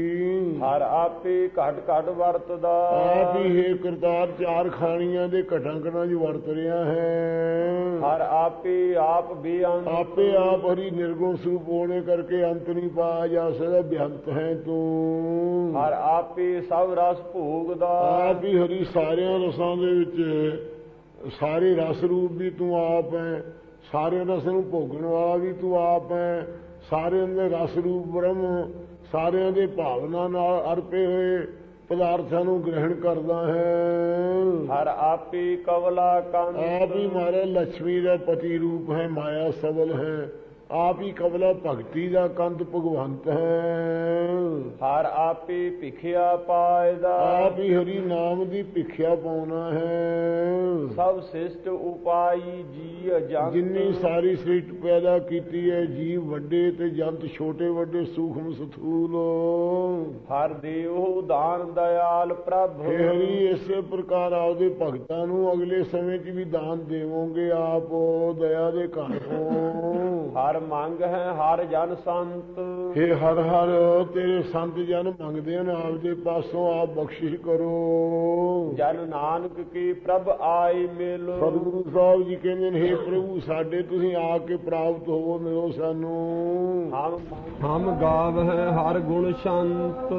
S1: ਹਰ ਆਪੇ ਘਟ ਘਟ ਵਰਤਦਾ,
S2: ਆਪ ਹੀ ਹੈ ਕਰਤਾਰ ਚਾਰ ਖਾਣੀਆਂ ਦੇ ਘਟਾਂ ਘਟਾਂ ਚ ਵਰਤ ਰਿਹਾ ਹੈ।
S1: ਹਰ ਆਪੇ ਆਪ ਬੇਅੰਤ,
S2: ਆਪੇ ਆਪ ਹਰੀ ਨਿਰਗੁਣ ਸਰੂਪ ਹੋਣੇ ਕਰਕੇ ਅੰਤ ਨਹੀਂ ਪਾਇਆ ਜਾ ਸਕਦਾ, ਬਿਅੰਤ ਹੈ ਤੂੰ।
S1: ਹਰ ਆਪੇ ਸਭ ਰਸ ਭੋਗਦਾ,
S2: ਆਪ ਹੀ ਹਰੀ ਸਾਰਿਆਂ ਰਸਾਂ ਦੇ ਵਿੱਚ ਸਾਰੇ ਰਸ ਰੂਪ ਵੀ ਤੂੰ ਆਪ ਹੈ, ਸਾਰੇ ਰਸ ਨੂੰ ਭੋਗਣ ਵਾਲਾ ਵੀ ਤੂੰ ਆਪ ਹੈ। ਸਾਰਿਆਂ ਦੇ ਰਸ ਰੂਪ ਬ੍ਰਹਮ ਸਾਰਿਆਂ ਦੇ ਭਾਵਨਾ ਨਾਲ ਅਰਪੇ ਹੋਏ ਪਦਾਰਥਾਂ ਨੂੰ ਗ੍ਰਹਿਣ ਕਰਦਾ ਹੈ।
S1: ਹਰ ਆਪੇ ਕਵਲਾ ਕੰਤ,
S2: ਆਪ ਹੀ ਮਾਰਾ ਲక్ష్ਮੀ ਦਾ ਪਤੀ ਰੂਪ ਹੈ, ਮਾਇਆ ਸਬਲ ਹੈ। ਆਪ ਹੀ ਕਵਲਾ ਭਗਤੀ ਦਾ ਕੰਤ ਭਗਵੰਤ ਹੈ।
S1: ਹਰ ਆਪੇ ਭਿਖਿਆ ਪਾਇਦਾ,
S2: ਆਪ ਹੀ ਹਰੀ ਨਾਮ ਦੀ ਭਿਖਿਆ ਪਾਉਣਾ ਹੈ।
S1: ਸਭ ਸਿਸ਼ਟ ਉਪਾਈ ਜੀ ਅਜੰਤ,
S2: ਜਿੰਨੀ ਸਾਰੀ ਸ੍ਰਿਸ਼ਟ ਪੈਦਾ ਕੀਤੀ ਹੈ, ਜੀਵ ਵੱਡੇ ਤੇ ਜੰਤ ਛੋਟੇ ਵੱਡੇ ਸੂਖਮ ਸਥੂਲ।
S1: ਹਰ ਦੇਵ ਦਾਨ ਦਇਆਲ ਪ੍ਰਭ,
S2: ਹੇ ਹਰੀ ਇਸੇ ਪ੍ਰਕਾਰ ਆਪਦੇ ਭਗਤਾਂ ਨੂੰ ਅਗਲੇ ਸਮੇਂ 'ਚ ਵੀ ਦਾਨ ਦੇਵੋਗੇ ਆਪ ਦਇਆ ਦੇ ਘਰ ਹੋ।
S1: ਹਰ ਮੰਗ ਹੈ ਹਰ ਜਨ ਸੰਤ,
S2: ਹੇ ਹਰ ਹਰ ਤੇਰੇ ਸੰਤ ਜਨ ਮੰਗਦੇ ਹਨ ਆਪਦੇ ਪਾਸੋਂ, ਆਪ ਬਖਸ਼ਿਸ਼ ਕਰੋ।
S1: ਜਨ ਨਾਨਕ ਕੀ ਪ੍ਰਭ ਆਏ ਮਿਲ,
S2: ਸਤਿਗੁਰੂ ਸਾਹਿਬ ਜੀ ਕਹਿੰਦੇ ਨੇ ਹੇ ਪ੍ਰਭੂ ਸਾਡੇ ਤੁਸੀਂ ਆ ਕੇ ਪ੍ਰਾਪਤ ਹੋਵੋ, ਮਿਲੋ ਸਾਨੂੰ।
S1: ਹਮ ਹਮ ਗਾਵ ਹੈ ਹਰ ਗੁਣ ਸ਼ੰਤ,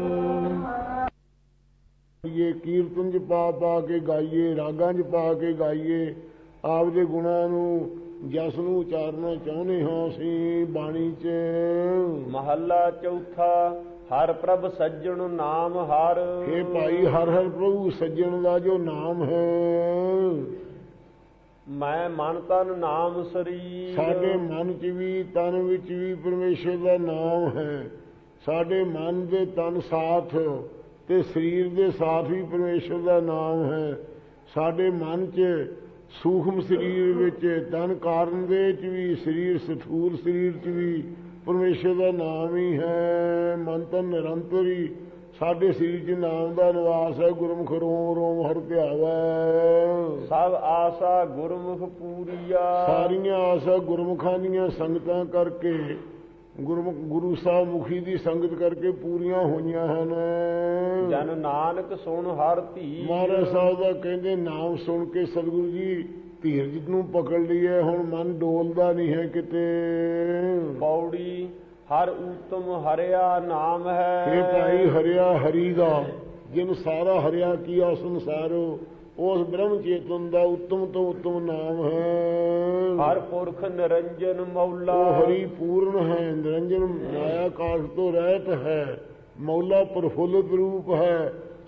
S2: ਇਹ ਕੀਰਤਨ 'ਚ ਪਾ ਪਾ ਕੇ ਗਾਈਏ, ਰਾਗਾਂ 'ਚ ਪਾ ਕੇ ਗਾਈਏ, ਆਪਦੇ ਗੁਣਾਂ ਨੂੰ ਜਸ ਨੂੰ ਉਚਾਰਨਾ ਚਾਹੁੰਦੇ ਹਾਂ ਅਸੀਂ ਬਾਣੀ 'ਚ।
S1: ਮਹੱਲਾ ਚੌਥਾ। ਹਰ ਪ੍ਰਭ ਸੱਜਣ ਨਾਮ ਹਰ,
S2: ਹੇ ਭਾਈ ਹਰ ਹਰ ਪ੍ਰਭੂ ਸੱਜਣ ਦਾ ਜੋ ਨਾਮ ਹੈ।
S1: ਮੈਂ ਮਨ ਤਨ ਨਾਮ ਸਰੀਰ,
S2: ਸਾਡੇ ਮਨ 'ਚ ਵੀ ਤਨ ਵਿੱਚ ਵੀ ਪਰਮੇਸ਼ਰ ਦਾ ਨਾਮ ਹੈ। ਸਾਡੇ ਮਨ ਦੇ ਤਨ ਸਾਥ ਤੇ ਸਰੀਰ ਦੇ ਸਾਥ ਵੀ ਪਰਮੇਸ਼ਰ ਦਾ ਨਾਮ ਹੈ। ਸਾਡੇ ਮਨ 'ਚ ਸੂਖਮ ਸਰੀਰ ਵਿੱਚ ਤਨ ਕਾਰਨ ਦੇ 'ਚ ਵੀ ਸਰੀਰ ਸਥੂਲ ਸਰੀਰ 'ਚ ਵੀ ਪਰਮੇਸ਼ਰ ਦਾ ਨਾਮ ਹੀ ਹੈ। ਮਨ ਤਨ ਨਿਰੰਤਰ ਹੀ ਸਾਡੇ ਸਰੀਰ 'ਚ ਨਾਮ ਦਾ ਨਿਵਾਸ ਹੈ। ਗੁਰਮੁਖ ਰੋਮ ਰੋਮ ਹਰਿ ਧਿਆਵੈ,
S1: ਸਭ ਆਸਾ ਗੁਰਮੁਖ ਪੂਰੀਆ,
S2: ਸਾਰੀਆਂ ਆਸਾਂ ਗੁਰਮੁਖਾਂ ਦੀਆਂ ਸੰਗਤਾਂ ਕਰਕੇ ਗੁਰਮੁਖ ਗੁਰੂ ਸਾਹਿਬ ਮੁਖੀ ਦੀ ਸੰਗਤ ਕਰਕੇ ਪੂਰੀਆਂ ਹੋਈਆਂ ਹਨ।
S1: ਜਨ ਨਾਨਕ ਸੁਣ ਹਰ ਧੀ,
S2: ਮਹਾਰਾਜ ਸਾਹਿਬ ਦਾ ਕਹਿੰਦੇ ਨਾਮ ਸੁਣ ਕੇ ਸਤਿਗੁਰੂ ਜੀ ਧੀਰਜ ਨੂੰ ਪਕੜ ਲਈਏ, ਹੁਣ ਮਨ ਡੋਲਦਾ ਨਹੀਂ ਹੈ ਕਿਤੇ।
S1: ਪੌੜੀ ਹਰ ਉਤਮ ਹਰਿਆ ਨਾਮ ਹੈ,
S2: ਇਹ ਭਾਈ ਹਰਿਆ ਹਰੀ ਦਾ, ਜਿਨ ਸਾਰਾ ਹਰਿਆ ਕੀਆ ਸੰਸਾਰ, ਉਸ ਬ੍ਰਹਮ ਚੇਤਨ ਦਾ ਉੱਤਮ ਤੋਂ ਉੱਤਮ ਨਾਮ ਹੈ।
S1: ਹਰ ਪੁਰਖ ਨਿਰੰਜਨ ਮੌਲਾ,
S2: ਉਹ ਹਰੀ ਪੂਰਨ ਹੈ, ਨਿਰੰਜਨ ਮਾਇਆ ਕਾਸ਼ ਤੋਂ ਰਹਿਤ ਹੈ, ਮੌਲਾ ਪ੍ਰਫੁੱਲਤ ਰੂਪ ਹੈ,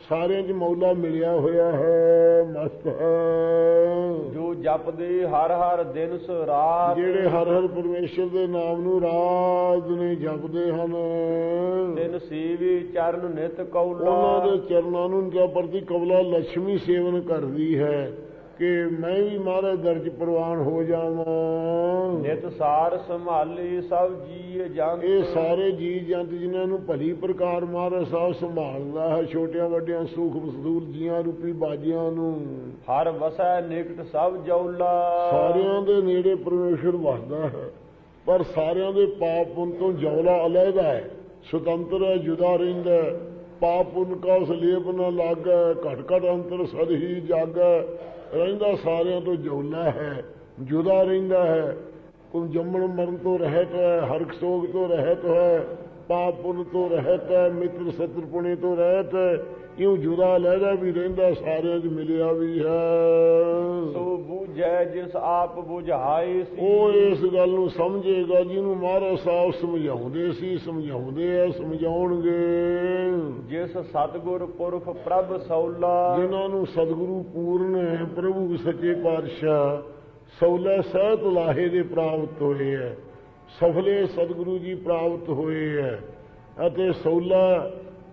S2: ਸਾਰਿਆਂ 'ਚ ਮੌਲਾ ਮਿਲਿਆ ਹੋਇਆ ਹੈ, ਮਸਤ ਹੈ।
S1: ਜੋ ਜਪਦੇ ਹਰ ਹਰ ਦਿਨ ਸੋ ਰਾਤ,
S2: ਜਿਹੜੇ ਹਰ ਹਰ ਪਰਮੇਸ਼ਰ ਦੇ ਨਾਮ ਨੂੰ ਰਾਤ ਨੇ ਜਪਦੇ ਹਨ,
S1: ਤਿਨ ਸੇਵੀ ਚਰਨ ਨਿਤ ਕੌਲਾ,
S2: ਉਹਨਾਂ ਦੇ ਚਰਨਾਂ ਨੂੰ ਜਾਂ ਪ੍ਰਤੀ ਕੌਲਾ ਲక్ష్ਮੀ ਸੇਵਨ ਕਰਦੀ ਹੈ ਕਿ ਮੈਂ ਵੀ ਮਹਾਰਾਜ ਦਰਜ ਪ੍ਰਵਾਨ ਹੋ ਜਾਵਾਂ।
S1: ਨਿਤ ਸਾਰ ਸੰਭਾਲੇ ਸਭ ਜੀ ਜੰਤ,
S2: ਇਹ ਸਾਰੇ ਜੀ ਜੰਤ ਜਿਨ੍ਹਾਂ ਨੂੰ ਭਲੀ ਪ੍ਰਕਾਰ ਮਹਾਰਾਜ ਸਾਹਿਬ ਸੰਭਾਲਦਾ ਹੈ, ਛੋਟਿਆਂ ਵੱਡਿਆਂ ਸੁਖ ਵਸੂਲ ਜੀਆਂ ਰੂਪੀ ਬਾਜੀਆਂ ਨੂੰ,
S1: ਹਰ ਵਸੈ ਨਿਕਟ ਸਭ ਜੌਲਾ,
S2: ਸਾਰਿਆਂ ਦੇ ਨੇੜੇ ਪਰਮੇਸ਼ਰ ਵਸਦਾ ਹੈ, ਪਰ ਸਾਰਿਆਂ ਦੇ ਪਾਪ ਪੁੰਨ ਤੋਂ ਜੌਲਾ ਅਲੱਗਾ ਹੈ, ਸੁਤੰਤਰ ਹੈ, ਜੁਦਾ ਰਹਿੰਦਾ ਹੈ। ਪਾਪ ਪੁੰਨ ਕਾ ਉਸ ਲੇਪ ਨਾ ਲਾਗੈ, ਘਟ ਘਟ ਅੰਤਰ ਸਦ ਹੀ ਜਾਗੈ, ਰਹਿੰਦਾ ਸਾਰਿਆਂ ਤੋਂ ਜੌਲਾ ਹੈ, ਜੁਦਾ ਰਹਿੰਦਾ ਹੈ, ਕੋਈ ਜੰਮਣ ਮਰਨ ਤੋਂ ਰਹਿਤ ਹੈ, ਹਰਖ ਸੋਗ ਤੋਂ ਰਹਿਤ ਹੈ, ਪਾਪ ਪੁੰਨ ਤੋਂ ਰਹਿਤ ਹੈ, ਮਿੱਤਰ ਸਤਰ ਪੁਣੇ ਤੋਂ ਰਹਿਤ ਹੈ, ਇਉਂ ਜੁਦਾ ਲਹਿਦਾ ਵੀ ਰਹਿੰਦਾ, ਸਾਰਿਆਂ 'ਚ ਮਿਲਿਆ ਵੀ ਹੈ।
S1: ਸੋ ਬੂਝੈ ਜਿਸ ਆਪ ਬੁਝਾਏ ਸੀ,
S2: ਉਹ ਇਸ ਗੱਲ ਨੂੰ ਸਮਝੇਗਾ ਜਿਹਨੂੰ ਮਹਾਰਾਜ ਸਾਹਿਬ ਸਮਝਾਉਂਦੇ ਸੀ, ਸਮਝਾਉਂਦੇ ਆ, ਸਮਝਾਉਣਗੇ।
S1: ਜਿਸ ਸਤਿਗੁਰ ਪੁਰਖ ਪ੍ਰਭ ਸੌਲਾ,
S2: ਜਿਨ੍ਹਾਂ ਨੂੰ ਸਤਿਗੁਰੂ ਪੂਰਨ ਹੈ, ਪ੍ਰਭੂ ਸੱਚੇ ਪਾਤਸ਼ਾਹ ਸੌਲੇ ਸਹਿਤ ਲਾਹੇ ਦੇ ਪ੍ਰਾਪਤ ਹੋਏ ਹੈ, ਸਫਲੇ ਸਤਿਗੁਰੂ ਜੀ ਪ੍ਰਾਪਤ ਹੋਏ ਹੈ, ਅਤੇ ਸੌਲਾ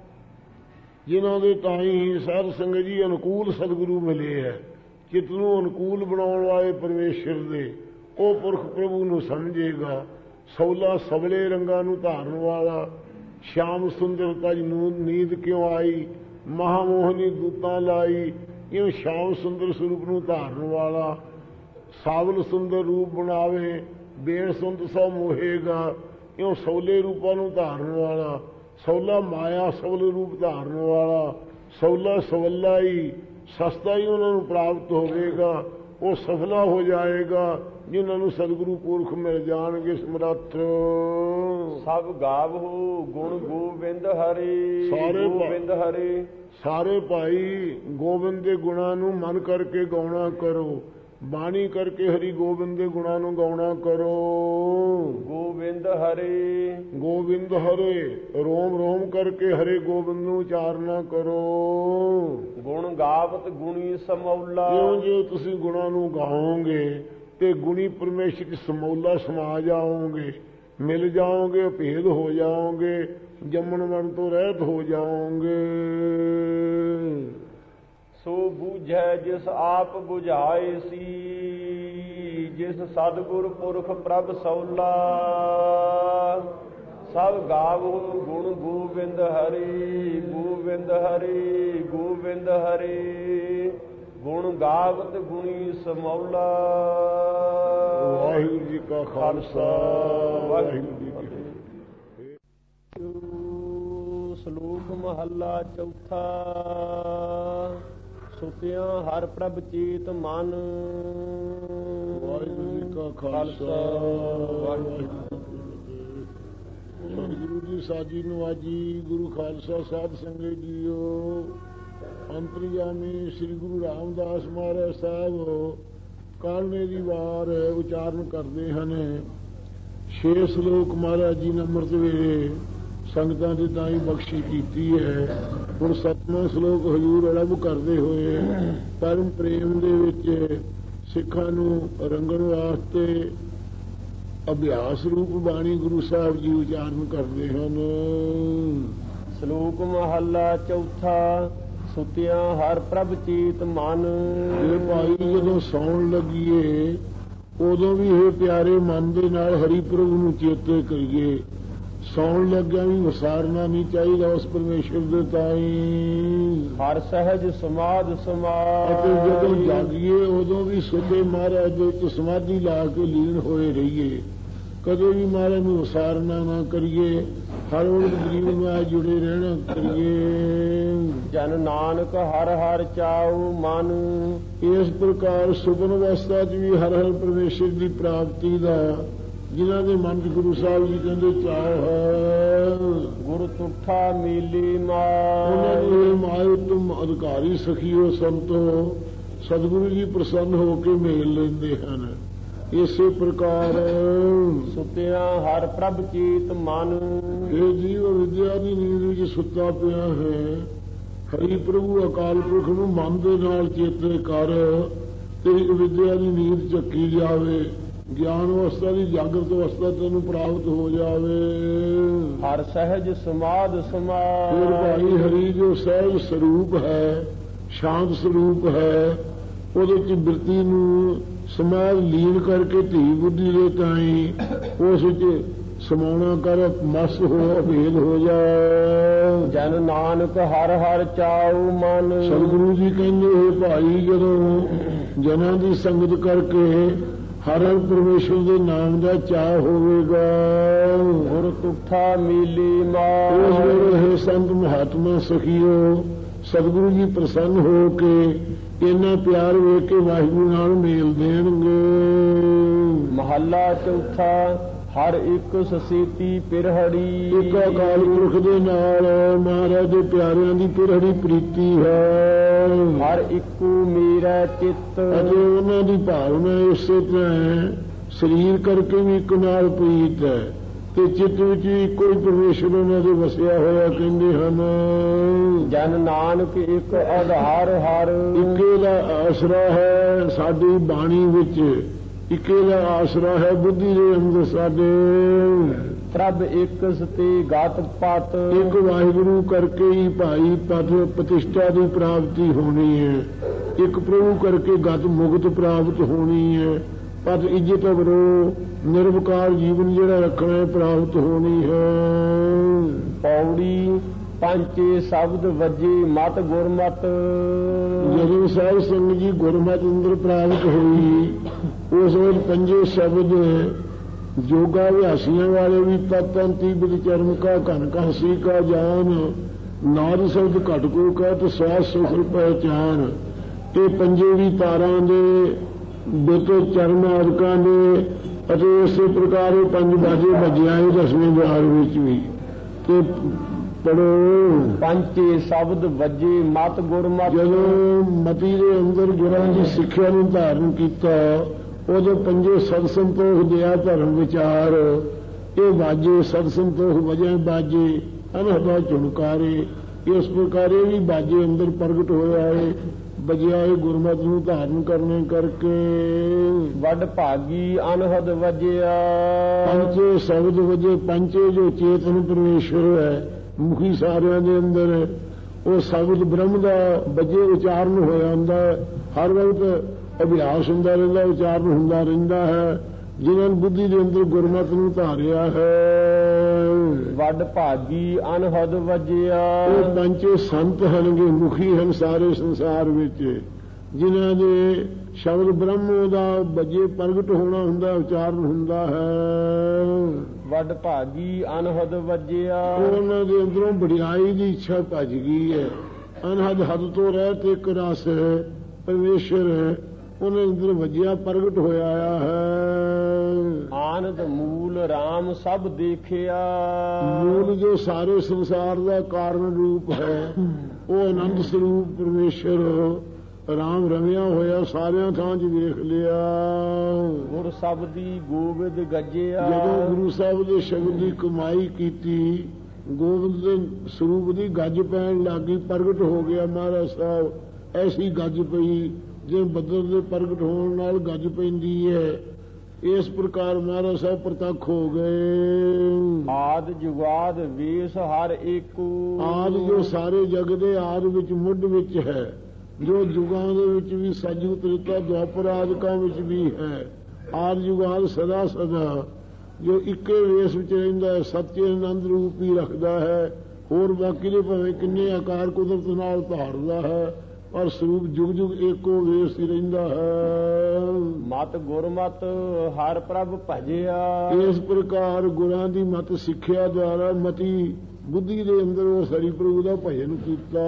S2: ਜਿਨ੍ਹਾਂ ਦੇ ਤਾਈ ਹੀ ਸਾਧ ਸੰਗਤ ਜੀ ਅਨੁਕੂਲ ਸਤਿਗੁਰੂ ਮਿਲੇ ਹੈ, ਚਿੱਤ ਨੂੰ ਅਨੁਕੂਲ ਬਣਾਉਣ ਵਾਲੇ ਪਰਮੇਸ਼ਰ ਦੇ, ਉਹ ਪੁਰਖ ਪ੍ਰਭੂ ਨੂੰ ਸਮਝੇਗਾ। ਸੌਲਾ ਸਬਲੇ ਰੰਗਾਂ ਨੂੰ ਧਾਰਨ ਵਾਲਾ, ਸ਼ਾਮ ਸੁੰਦਰਤਾ ਜੀ ਨੂੰ ਨੀਂਦ ਕਿਉਂ ਆਈ, ਮਹਾਮੋਹਨੀ ਦੂਤਾਂ ਲਾਈ, ਇਉਂ ਸ਼ਾਮ ਸੁੰਦਰ ਸਰੂਪ ਨੂੰ ਧਾਰਨ ਵਾਲਾ, ਸਾਵਲ ਸੁੰਦਰ ਰੂਪ ਬਣਾਵੇ, ਬੇਣ ਸੁੰਦ ਸੋ ਮੋਹੇਗਾ, ਇਉਂ ਸੌਲੇ ਰੂਪਾਂ ਨੂੰ ਧਾਰਨ ਵਾਲਾ, ਸੌਲਾ ਮਾਇਆ ਸਬਲ ਰੂਪ ਧਾਰਨ ਵਾਲਾ, ਸੌਲਾ ਸਵੱਲਾ ਹੀ ਸਸਤਾ ਹੀ ਉਹਨਾਂ ਨੂੰ ਪ੍ਰਾਪਤ ਹੋਵੇਗਾ। ਉਹ ਸਫਲਾ ਹੋ ਜਾਏਗਾ ਜਿਨ੍ਹਾਂ ਨੂੰ ਸਤਿਗੁਰੂ ਪੁਰਖ ਮਿਲ ਜਾਣਗੇ ਸਮਰੱਥ।
S1: ਸਭ ਗਾਵਹੁ ਗੁਣ ਗੋਬਿੰਦ ਹਰੀ,
S2: ਸਾਰੇ
S1: ਗੋਬਿੰਦ ਹਰੀ,
S2: ਸਾਰੇ ਭਾਈ ਗੋਬਿੰਦ ਦੇ ਗੁਣਾਂ ਨੂੰ ਮਨ ਕਰਕੇ ਗਾਉਣਾ ਕਰੋ, ਬਾਣੀ ਕਰਕੇ ਹਰੀ ਗੋਬਿੰਦ ਦੇ ਗੁਣਾਂ ਨੂੰ ਗਾਉਣਾ ਕਰੋ।
S1: ਗੋਬਿੰਦ ਹਰੇ,
S2: ਗੋਬਿੰਦ ਹਰੇ, ਰੋਮ ਰੋਮ ਕਰਕੇ ਹਰੇ ਗੋਬਿੰਦ ਨੂੰ ਉਚਾਰਨਾ ਕਰੋ।
S1: ਗੁਣ ਗਾਵਤ ਗੁਣੀ ਸਮੌਲਾ,
S2: ਜਿਉਂ ਜਿਉਂ ਤੁਸੀਂ ਗੁਣਾਂ ਨੂੰ ਗਾਓਗੇ ਤੇ ਗੁਣੀ ਪਰਮੇਸ਼ਰ ਦੀ ਸਮੌਲਾ ਸਮਾ ਜਾਓਗੇ, ਮਿਲ ਜਾਓਗੇ, ਭੇਦ ਹੋ ਜਾਓਗੇ, ਜੰਮਣ ਮਰਨ ਤੋਂ ਰਹਿਤ ਹੋ ਜਾਓਗੇ।
S1: ਸੋ ਬੂਝੈ ਜਿਸ ਆਪ ਬੁਝਾਏ ਸੀ, ਜਿਸ ਸਤਿਗੁਰ ਪੁਰਖ ਪ੍ਰਭ ਸੌਲਾ, ਸਭ ਗਾਵਹੁ ਗੁਣ ਗੋਬਿੰਦ ਹਰੀ, ਗੋਬਿੰਦ ਹਰੀ, ਗੋਬਿੰਦ ਹਰੀ, ਗੁਣ ਗਾਵਤ ਗੁਣੀ ਸਮੌਲਾ।
S2: ਵਾਹਿਗੁਰੂ ਜੀ ਕਾ ਖਾਲਸਾ, ਵਾਹਿਗੁਰੂ ਜੀ ਕੀ ਫਤਿਹ।
S1: ਸ਼ਲੋਕ ਮਹੱਲਾ ਚੌਥਾ। ਸੁਤਿਆਂ ਹਰ ਪ੍ਰਭ ਚੇਤ ਮਨ,
S2: ਵਾਹਿਗੁਰੂ ਜੀ ਕਾ ਖਾਲਸਾ, ਵਾਹਿਗੁਰੂ ਜੀ ਕੀ ਫਤਿਹ। ਸਤਿਗੁਰੂ ਜੀ ਸਾਜੀ ਨਵਾਜੀ, ਗੁਰੂ ਖਾਲਸਾ ਸਾਧ ਸੰਗਤ ਜੀਓ, ਅੰਤਰਜਾਮੀ ਸ੍ਰੀ ਗੁਰੂ ਰਾਮਦਾਸ ਮਹਾਰਾਜ ਸਾਹਿਬ ਕਾਲਨੇ ਦੀ ਵਾਰ ਉਚਾਰਨ ਕਰਦੇ ਹਨ। ਛੇ ਸ਼ਲੋਕ ਮਹਾਰਾਜ ਜੀ ਨੇ ਅੰਮ੍ਰਿਤ ਵੇਲੇ ਸੰਗਤਾਂ ਦੀ ਤਾਂ ਹੀ ਬਖਸ਼ੀ ਕੀਤੀ ਹੈ। ਹੁਣ ਸੱਤਵਾਂ ਸ਼ਲੋਕ ਹਜ਼ੂਰ ਆਰੰਭ ਕਰਦੇ ਹੋਏ ਪਰਮ ਪ੍ਰੇਮ ਦੇ ਵਿੱਚ ਸਿੱਖਾਂ ਨੂੰ ਰੰਗਣ ਵਾਸਤੇ ਅਭਿਆਸ ਰੂਪ ਬਾਣੀ ਗੁਰੂ ਸਾਹਿਬ ਜੀ ਉਚਾਰਨ ਕਰਦੇ ਹਨ।
S1: ਸ਼ਲੋਕ ਮਹੱਲਾ ਚੌਥਾ। ਸੁਤਿਆਂ ਹਰ ਪ੍ਰਭ ਚੇਤ ਮਨ।
S2: ਇਹ ਭਾਈ ਜਦੋਂ ਸੌਣ ਲੱਗੀਏ ਉਦੋਂ ਵੀ ਇਹ ਪਿਆਰੇ ਮਨ ਦੇ ਨਾਲ ਹਰੀ ਪ੍ਰਭੂ ਨੂੰ ਚੇਤੇ ਕਰੀਏ। ਸੌਣ ਲੱਗਿਆ ਵੀ ਵਿਸਾਰਨਾ ਨਹੀਂ ਚਾਹੀਦਾ ਉਸ ਪਰਮੇਸ਼ਰ ਦੇ ਤਾਈਂ।
S1: ਹਰ ਸਹਿਜ ਸਮਾਧ ਸਮਾਧ।
S2: ਅਤੇ ਜਦੋਂ ਜਾਗੀਏ ਉਦੋਂ ਵੀ ਸੁਤੇ ਮਹਾਰਾਜ ਦੇ ਵਿੱਚ ਸਮਾਧੀ ਲਾ ਕੇ ਲੀਨ ਹੋਏ ਰਹੀਏ। ਕਦੇ ਵੀ ਮਹਾਰਾਜ ਨੂੰ ਵਿਸਾਰਨਾ ਨਾ ਕਰੀਏ, ਹਰ ਵਕਤ ਗਰੀਬ ਨਾਲ ਜੁੜੇ ਰਹਿਣਾ ਕਰੀਏ।
S1: ਜਨ ਨਾਨਕ ਹਰ ਹਰ ਚਾਉ ਮਨ।
S2: ਇਸ ਪ੍ਰਕਾਰ ਸੁਪਨ ਅਵਸਥਾ 'ਚ ਵੀ ਹਰ ਹਰ ਪਰਮੇਸ਼ਰ ਦੀ ਪ੍ਰਾਪਤੀ ਦਾ ਜਿਨ੍ਹਾਂ ਦੇ ਮਨ 'ਚ ਗੁਰੂ ਸਾਹਿਬ ਜੀ ਕਹਿੰਦੇ ਚਾਅ ਹੈ।
S1: ਗੁਰ ਤੁਠਾ ਮੀਲੀ ਮਾਰ।
S2: ਉਹਨਾਂ ਨੂੰ ਮਾਇਓ ਤੁਮ ਅਧਿਕਾਰੀ ਸਖੀਓ ਸੰਤੋ, ਸਤਿਗੁਰੂ ਜੀ ਪ੍ਰਸੰਨ ਹੋ ਕੇ ਮੇਲ ਲੈਂਦੇ ਹਨ। ਇਸੇ ਪ੍ਰਕਾਰ
S1: ਸੁਤਿਆਂ ਹਰ ਪ੍ਰਭ ਚੇਤ ਮਨ।
S2: ਇਹ ਜੀਵ ਵਿਦਿਆ ਦੀ ਨੀਂਦ ਵਿੱਚ ਸੁੱਤਾ ਪਿਆ ਹੈ, ਹਰੀ ਪ੍ਰਭੂ ਅਕਾਲ ਪੁਰਖ ਨੂੰ ਮਨ ਦੇ ਨਾਲ ਚੇਤੇ ਕਰ ਤੇ ਵਿਦਿਆ ਦੀ ਨੀਂਦ ਚੱਕੀ ਜਾਵੇ, ਗਿਆਨ ਅਵਸਥਾ ਦੀ ਜਾਗਰਤ ਅਵਸਥਾ ਤੈਨੂੰ ਪ੍ਰਾਪਤ ਹੋ ਜਾਵੇ।
S1: ਹਰ ਸਹਿਜ ਸਮਾਧ ਸਮਾਧ।
S2: ਫਿਰ ਭਾਈ ਹਰੀ ਜੋ ਸਹਿਜ ਸਰੂਪ ਹੈ, ਸ਼ਾਂਤ ਸਰੂਪ ਹੈ, ਉਹਦੇ ਚ ਬਿਰਤੀ ਨੂੰ ਸਮਾਧ ਲੀਨ ਕਰਕੇ ਧੀ ਬੁੱਧੀ ਦੇ ਤਾਈ ਉਸ ਵਿੱਚ ਸਮਾਉਣਾ ਕਰ, ਮਸ ਹੋ ਅਭੇਦ ਹੋ ਜਾ।
S1: ਜਨ ਨਾਨਕ ਹਰ ਹਰ ਚਾਉ ਮਨ।
S2: ਸਤਿਗੁਰੂ ਜੀ ਕਹਿੰਦੇ ਹੈ ਭਾਈ ਜਦੋਂ ਜਨਾਂ ਦੀ ਸੰਗਤ ਕਰਕੇ ਹਰ ਹਰ ਪਰਮੇਸ਼ਰ ਦੇ ਨਾਮ ਦਾ ਚਾਅ ਹੋਵੇਗਾ,
S1: ਗੁਰ ਤੁਠਾ ਮੀਲੀ ਮਾਰ।
S2: ਉਸ ਵੇਲੇ ਹੈ ਸੰਤ ਮਹਾਤਮਾ ਸਖੀਓ ਸਤਿਗੁਰੂ ਜੀ ਪ੍ਰਸੰਨ ਹੋ ਕੇ ਇੰਨਾ ਪਿਆਰ ਵੇਖ ਕੇ ਵਾਹਿਗੁਰੂ ਨਾਲ ਮੇਲ ਦੇਣਗੇ।
S1: ਮਹੱਲਾ ਚੌਥਾ। ਹਰ ਇੱਕ ਸਸੇਤੀ ਪਿਰਹੜੀ।
S2: ਇੱਕ ਅਕਾਲ ਪੁਰਖ ਦੇ ਨਾਲ ਮਹਾਰਾਜ ਦੇ ਪਿਆਰਿਆਂ ਦੀ ਪਿਰਹੜੀ ਪ੍ਰੀਤੀ ਹੈ।
S1: ਹਰ ਇੱਕੋ ਮੇਰਾ ਚਿੱਤ।
S2: ਅਤੇ ਉਹਨਾਂ ਦੀ ਭਾਵਨਾ ਇਸੇ ਤਰ੍ਹਾਂ ਹੈ, ਸਰੀਰ ਕਰਕੇ ਵੀ ਇੱਕ ਨਾਲ ਪ੍ਰੀਤ ਹੈ ਤੇ ਚਿੱਤ ਵਿੱਚ ਵੀ ਇੱਕੋ ਹੀ ਪਰਮੇਸ਼ਰ ਉਹਨਾਂ ਦੇ ਵਸਿਆ ਹੋਇਆ ਕਹਿੰਦੇ ਹਨ।
S1: ਜਨ ਨਾਨਕ ਇੱਕ ਆਧਾਰ ਹਰ।
S2: ਇੱਕੇ ਦਾ ਆਸਰਾ ਹੈ ਸਾਡੀ ਬਾਣੀ ਵਿੱਚ, ਇੱਕੇ ਦਾ ਆਸਰਾ ਹੈ ਬੁੱਧੀ ਦੇ ਅੰਦਰ ਸਾਡੇ।
S1: ਪ੍ਰਭ ਇੱਕ ਸਤੇ ਗਤ ਪਤ।
S2: ਇੱਕ ਵਾਹਿਗੁਰੂ ਕਰਕੇ ਹੀ ਭਾਈ ਪਤ ਪ੍ਰਤਿਸ਼ਠਾ ਦੀ ਪ੍ਰਾਪਤੀ ਹੋਣੀ ਹੈ, ਇੱਕ ਪ੍ਰਭੂ ਕਰਕੇ ਗਤ ਮੁਕਤ ਪ੍ਰਾਪਤ ਹੋਣੀ ਹੈ, ਪਤ ਇੱਜ਼ਤ ਅਵਰੋ ਨਿਰਵਿਕਾਰ ਜੀਵਨ ਜਿਹੜਾ ਰੱਖਣਾ ਹੈ ਪ੍ਰਾਪਤ ਹੋਣੀ ਹੈ।
S1: ਪੌੜੀ ਪੰਚੇ ਸ਼ਬਦ ਵਜੇ ਮਤ ਗੁਰਮਤ।
S2: ਜਦੋਂ ਸਾਧ ਸੰਗਤ ਜੀ ਗੁਰਮਤ ਅੰਦਰ ਪ੍ਰਾਪਤ ਹੋਈ ਉਸ ਵੇਲੇ ਪੰਜੇ ਸ਼ਬਦ ਜੋਗਾ ਅਭਿਆਸੀਆਂ ਵਾਲੇ ਵੀ ਤਤਨ ਤੀਬਤ ਚਰਮ ਕਾ ਘਨ ਕਾਸੀ ਕਾ ਜਾਨ, ਨਾਦ ਸ਼ਬਦ ਘਟ ਕੋ ਕਹਿਤ ਸਵਾਸ ਸੁਖਲ ਪਹਿਚਾਨ। ਇਹ ਪੰਜੇ ਵੀ ਤਾਰਾਂ ਦੇ ਬੇਟੇ ਚਰਮ ਆਦਿਕਾਂ ਦੇ ਅਤੇ ਇਸੇ ਪ੍ਰਕਾਰ ਇਹ ਪੰਜ ਬਾਜੇ ਵੱਜਿਆ ਦਸਵੇਂ ਦੁਆਰ ਵਿੱਚ ਵੀ। ਤੇ ਪੜੋ
S1: ਪੰਚੇ ਸ਼ਬਦ ਵਜੇ ਮਤ ਗੁਰਮਤ।
S2: ਜਦੋਂ ਮਤੀ ਦੇ ਅੰਦਰ ਗੁਰਾਂ ਦੀ ਸਿੱਖਿਆ ਨੂੰ ਧਾਰਨ ਕੀਤਾ ਉਹਦੇ ਪੰਜੇ ਸਤ ਸੰਤੋਖ ਦਿਆ ਧਰਮ ਵਿਚਾਰ ਇਹ ਬਾਜੇ ਸਤ ਸੰਤੋਖ ਵਜੇ ਬਾਜੇ ਅਨਹਦਾ ਝੁਣਕਾਰੇ। ਇਸ ਪ੍ਰਕਾਰ ਇਹ ਵੀ ਬਾਜੇ ਅੰਦਰ ਪ੍ਰਗਟ ਹੋਇਆ ਹੈ, ਵਜਿਆ ਇਹ ਗੁਰਮਤਿ ਨੂੰ ਧਾਰਨ ਕਰਨੇ ਕਰਕੇ।
S1: ਵੱਡ ਭਾਗੀ ਅਨਹਦ ਵਜਿਆ।
S2: ਪੰਚੇ ਸ਼ਬਦ ਵਜੇ, ਪੰਚੇ ਜੋ ਚੇਤਨ ਪਰਮੇਸ਼ਰ ਹੈ ਮੁਖੀ ਸਾਰਿਆਂ ਦੇ ਅੰਦਰ, ਉਹ ਸ਼ਬਦ ਬ੍ਰਹਮ ਦਾ ਵਜੇ ਉਚਾਰਨ ਹੋਇਆ ਹੁੰਦਾ, ਹਰ ਵਕਤ ਅਭਿਆਸ ਹੁੰਦਾ ਰਹਿੰਦਾ, ਉਚਾਰਨ ਹੁੰਦਾ ਰਹਿੰਦਾ ਹੈ ਜਿਨ੍ਹਾਂ ਨੇ ਬੁੱਧੀ ਦੇ ਅੰਦਰ ਗੁਰਮਤਿ ਨੂੰ ਧਾਰਿਆ ਹੈ।
S1: ਵੱਡ ਭਾਗੀ ਅਨਹਦ ਵਜਿਆ।
S2: ਉਹ ਪੰਚੇ ਸੰਤ ਹਨਗੇ, ਮੁਖੀ ਹਨ ਸਾਰੇ ਸੰਸਾਰ ਵਿੱਚ, ਜਿਨ੍ਹਾਂ ਦੇ ਸ਼ਬਦ ਬ੍ਰਹਮ ਦਾ ਵਜੇ ਪ੍ਰਗਟ ਹੋਣਾ ਹੁੰਦਾ, ਉਚਾਰਨ ਹੁੰਦਾ ਹੈ।
S1: ਵੱਡ ਭਾਗੀ ਅਨਹਦ ਵਜਿਆ।
S2: ਉਹਨਾਂ ਦੇ ਅੰਦਰੋਂ ਵਡਿਆਈ ਦੀ ਇੱਛਾ ਭੱਜ ਗਈ ਹੈ। ਅਨਹਦ ਹੱਦ ਤੋਂ ਰਹਿਤ ਇੱਕ ਰਸ ਹੈ, ਪਰਮੇਸ਼ਰ ਹੈ, ਉਹਨੇ ਅੰਦਰ ਵਜਿਆ ਪ੍ਰਗਟ ਹੋਇਆ ਹੈ।
S1: ਆਨੰਦ ਮੂਲ ਰਾਮ ਸਭ ਦੇਖਿਆ।
S2: ਮੂਲ ਜੋ ਸਾਰੇ ਸੰਸਾਰ ਦਾ ਕਾਰਨ ਰੂਪ ਹੈ ਉਹ ਆਨੰਦ ਸਰੂਪ ਪਰਮੇਸ਼ਰ ਰਾਮ ਰਮਿਆ ਹੋਇਆ ਸਾਰਿਆਂ ਥਾਂ 'ਚ ਵੇਖ ਲਿਆ।
S1: ਗੁਰ ਸਭ ਦੀ ਗੋਬਿੰਦ ਗੱਜਿਆ।
S2: ਜਦੋਂ ਗੁਰੂ ਸਾਹਿਬ ਦੇ ਸ਼ਬਦ ਦੀ ਕਮਾਈ ਕੀਤੀ ਗੋਬਿੰਦ ਦੇ ਸਰੂਪ ਦੀ ਗੱਜ ਪੈਣ ਲੱਗੀ, ਪ੍ਰਗਟ ਹੋ ਗਿਆ ਮਹਾਰਾਜ ਸਾਹਿਬ। ਐਸੀ ਗੱਜ ਪਈ ਜਿਵੇਂ ਬੱਦਲ ਦੇ ਪ੍ਰਗਟ ਹੋਣ ਨਾਲ ਗੱਜ ਪੈਂਦੀ ਹੈ, ਇਸ ਪ੍ਰਕਾਰ ਮਹਾਰਾਜ ਸਾਹਿਬ ਪ੍ਰਤੱਖ ਹੋ ਗਏ।
S1: ਆਦ ਜੁਗਾਦ ਵੇਸ ਹਰ ਏਕੂ।
S2: ਆਦ ਜੋ ਸਾਰੇ ਜਗ ਦੇ ਆਦ ਵਿੱਚ ਮੁੱਢ ਵਿੱਚ ਹੈ, ਜੋ ਜੁਗਾਂ ਦੇ ਵਿੱਚ ਵੀ ਸੱਜੂ ਤ੍ਰੇਤਾ ਦੁਆਪਰ ਆਦਿਕਾਂ ਵਿੱਚ ਵੀ ਹੈ। ਆਦ ਜੁਗਾਦ ਸਦਾ ਸਦਾ ਜੋ ਇੱਕੇ ਵੇਸ ਵਿੱਚ ਰਹਿੰਦਾ ਹੈ, ਸੱਚੇ ਆਨੰਦ ਰੂਪ ਹੀ ਰੱਖਦਾ ਹੈ। ਹੋਰ ਬਾਕੀ ਦੇ ਭਾਵੇਂ ਕਿੰਨੇ ਆਕਾਰ ਕੁਦਰਤ ਨਾਲ ਧਾਰਦਾ ਹੈ, ਪਰ ਸਰੂਪ ਜੁਗ ਜੁਗ ਏਕੋ ਵੇਸ ਹੀ ਰਹਿੰਦਾ ਹੈ।
S1: ਮਤ ਗੁਰਮਤ ਹਰ ਪ੍ਰਭ ਭਜਿਆ।
S2: ਇਸ ਪ੍ਰਕਾਰ ਗੁਰਾਂ ਦੀ ਮਤ ਸਿੱਖਿਆ ਦੁਆਰਾ ਮਤੀ ਬੁੱਧੀ ਦੇ ਅੰਦਰ ਉਹ ਹਰੀ ਪ੍ਰਭੂ ਦਾ ਭਜਨ ਕੀਤਾ।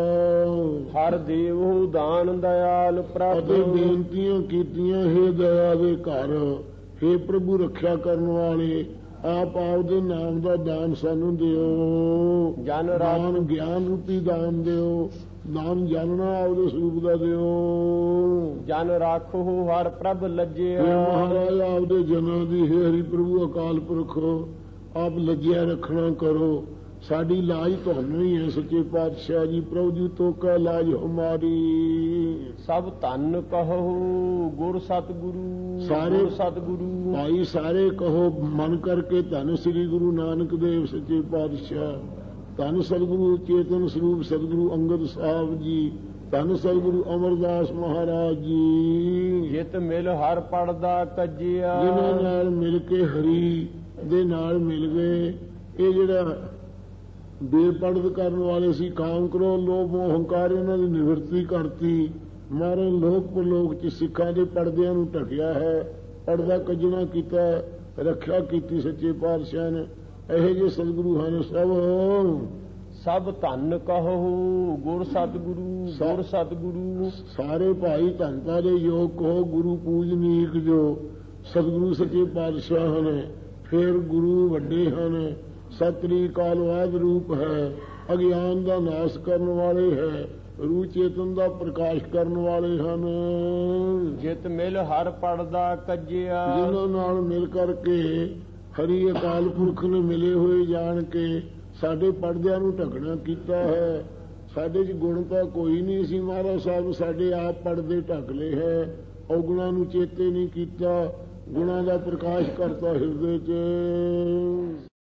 S1: ਹਰ ਦੇਵ ਦਾਨ ਦਇਆਲ ਪ੍ਰਭ।
S2: ਅਤੇ ਬੇਨਤੀਆਂ ਕੀਤੀਆਂ, ਹੇ ਦਇਆ ਦੇ ਘਰ, ਹੇ ਪ੍ਰਭੂ ਰੱਖਿਆ ਕਰਨ ਵਾਲੇ, ਆਪ ਆਪਦੇ ਨਾਮ ਦਾ ਦਾਨ ਸਾਨੂੰ ਦਿਓ।
S1: ਜਨ
S2: ਦਾਨ ਗਿਆਨ ਰੂਪੀ ਦਾਨ ਦਿਓ, ਦਾਨ ਜਾਣਨਾ ਆਪਦੇ ਸਰੂਪ ਦਾ ਦਿਓ।
S1: ਜਨ ਰਾਖੋ ਹਰ ਪ੍ਰਭ ਲੱਜਿਆ।
S2: ਮਹਾਰਾਜ ਆਪਦੇ ਜਨਾਂ ਦੀ, ਹੇ ਹਰੀ ਪ੍ਰਭੂ ਅਕਾਲ ਪੁਰਖ, ਆਪ ਲੱਜਿਆ ਰੱਖਣਾ ਕਰੋ, ਸਾਡੀ ਲਾਜ ਤੁਹਾਨੂੰ ਹੀ ਹੈ ਸੱਚੇ ਪਾਤਸ਼ਾਹ ਜੀ। ਪ੍ਰਭੂ ਜੀ ਤੋ ਕਾ ਲਾਜ ਹਮਾਰੀ।
S1: ਸਭ ਧੰਨ ਕਹੋ ਗੁਰ ਸਤਿਗੁਰੂ
S2: ਸਾਰੇ
S1: ਗੁਰ ਸਤਿਗੁਰੂ।
S2: ਭਾਈ ਸਾਰੇ ਕਹੋ ਮਨ ਕਰਕੇ ਧੰਨ ਸ੍ਰੀ ਗੁਰੂ ਨਾਨਕ ਦੇਵ ਸੱਚੇ ਪਾਤਸ਼ਾਹ। ਧੰਨ ਸਤਿਗੁਰੂ ਚੇਤਨ ਸਰੂਪ ਸਤਿਗੁਰੂ ਅੰਗਦ ਸਾਹਿਬ ਜੀ। ਧੰਨ ਸਤਿਗੁਰੂ ਅਮਰਦਾਸ ਮਹਾਰਾਜ ਜੀ।
S1: ਜਿਤ ਮਿਲ ਹਰ ਪੜਦਾ ਕੱਜਿਆ।
S2: ਜਿਨ੍ਹਾਂ ਨਾਲ ਮਿਲ ਕੇ ਹਰੀ ਦੇ ਨਾਲ ਮਿਲ ਗਏ। ਇਹ ਜਿਹੜਾ ਬੇਪੜਦ ਕਰਨ ਵਾਲੇ ਸੀ, ਕਾਮ ਕ੍ਰੋਧ ਲੋਭ ਮੋਹ ਹੰਕਾਰ, ਇਹਨਾਂ ਦੀ ਨਿਵਰਤੀ ਕਰਤੀ। ਮਹਾਰਾਜ ਲੋਕ ਪਰਲੋਕ ਚ ਸਿੱਖਾਂ ਦੇ ਪਰਦਿਆਂ ਨੂੰ ਢਕਿਆ ਹੈ, ਪਰਦਾ ਕੱਜਣਾ ਕੀਤਾ, ਰੱਖਿਆ ਕੀਤੀ ਸੱਚੇ ਪਾਤਸ਼ਾਹ ਨੇ। ਇਹੋ ਜਿਹੇ ਸਤਿਗੁਰੂ ਹਨ ਸਭ।
S1: ਸਭ ਧੰਨ ਕਹੋ ਗੁਰ ਸਤਿਗੁਰੂ ਗੁਰ ਸਤਿਗੁਰੂ। ਸਾਰੇ
S2: ਭਾਈ ਧੰਨਤਾ ਦੇ ਯੋਗ ਕਹੋ ਗੁਰੂ ਪੂਜਨੀਕ ਜੋ ਸਤਿਗੁਰੂ ਸੱਚੇ ਪਾਤਸ਼ਾਹ ਨੇ। ਫਿਰ ਗੁਰੂ ਵੱਡੇ ਹਨ। ਸਤਿ ਅਕਾਲ ਵਾਹਿ ਰੂਪ ਹੈ, ਅਗਿਆਨ ਦਾ ਨਾਸ਼ ਕਰਨ ਵਾਲੇ ਹੈ, ਰੂਹ ਚੇਤਨ ਦਾ ਪ੍ਰਕਾਸ਼ ਕਰਨ ਵਾਲੇ ਹਨ।
S1: ਜਿਤ ਮਿਲ ਹਰ ਪੜਦਾ ਕੱਜਿਆ।
S2: ਜਿਨ੍ਹਾਂ ਨਾਲ ਮਿਲ ਕਰਕੇ ਹਰੀ ਅਕਾਲ ਪੁਰਖ ਨੇ ਮਿਲੇ ਹੋਏ ਜਾਣ ਕੇ ਸਾਡੇ ਪਰਦਿਆਂ ਨੂੰ ਢਕਣਾ ਕੀਤਾ ਹੈ। ਸਾਡੇ 'ਚ ਗੁਣ ਤਾਂ ਕੋਈ ਨਹੀਂ ਸੀ, ਮਹਾਰਾਜ ਸਾਹਿਬ ਸਾਡੇ ਆਪ ਪਰਦੇ ਢਕ ਲਏ ਹੈ। ਔਗੁਣਾਂ ਨੂੰ ਚੇਤੇ ਨਹੀਂ ਕੀਤਾ, ਗੁਣਾਂ ਦਾ ਪ੍ਰਕਾਸ਼ ਕਰਤਾ ਹਿਰਦੇ 'ਚ।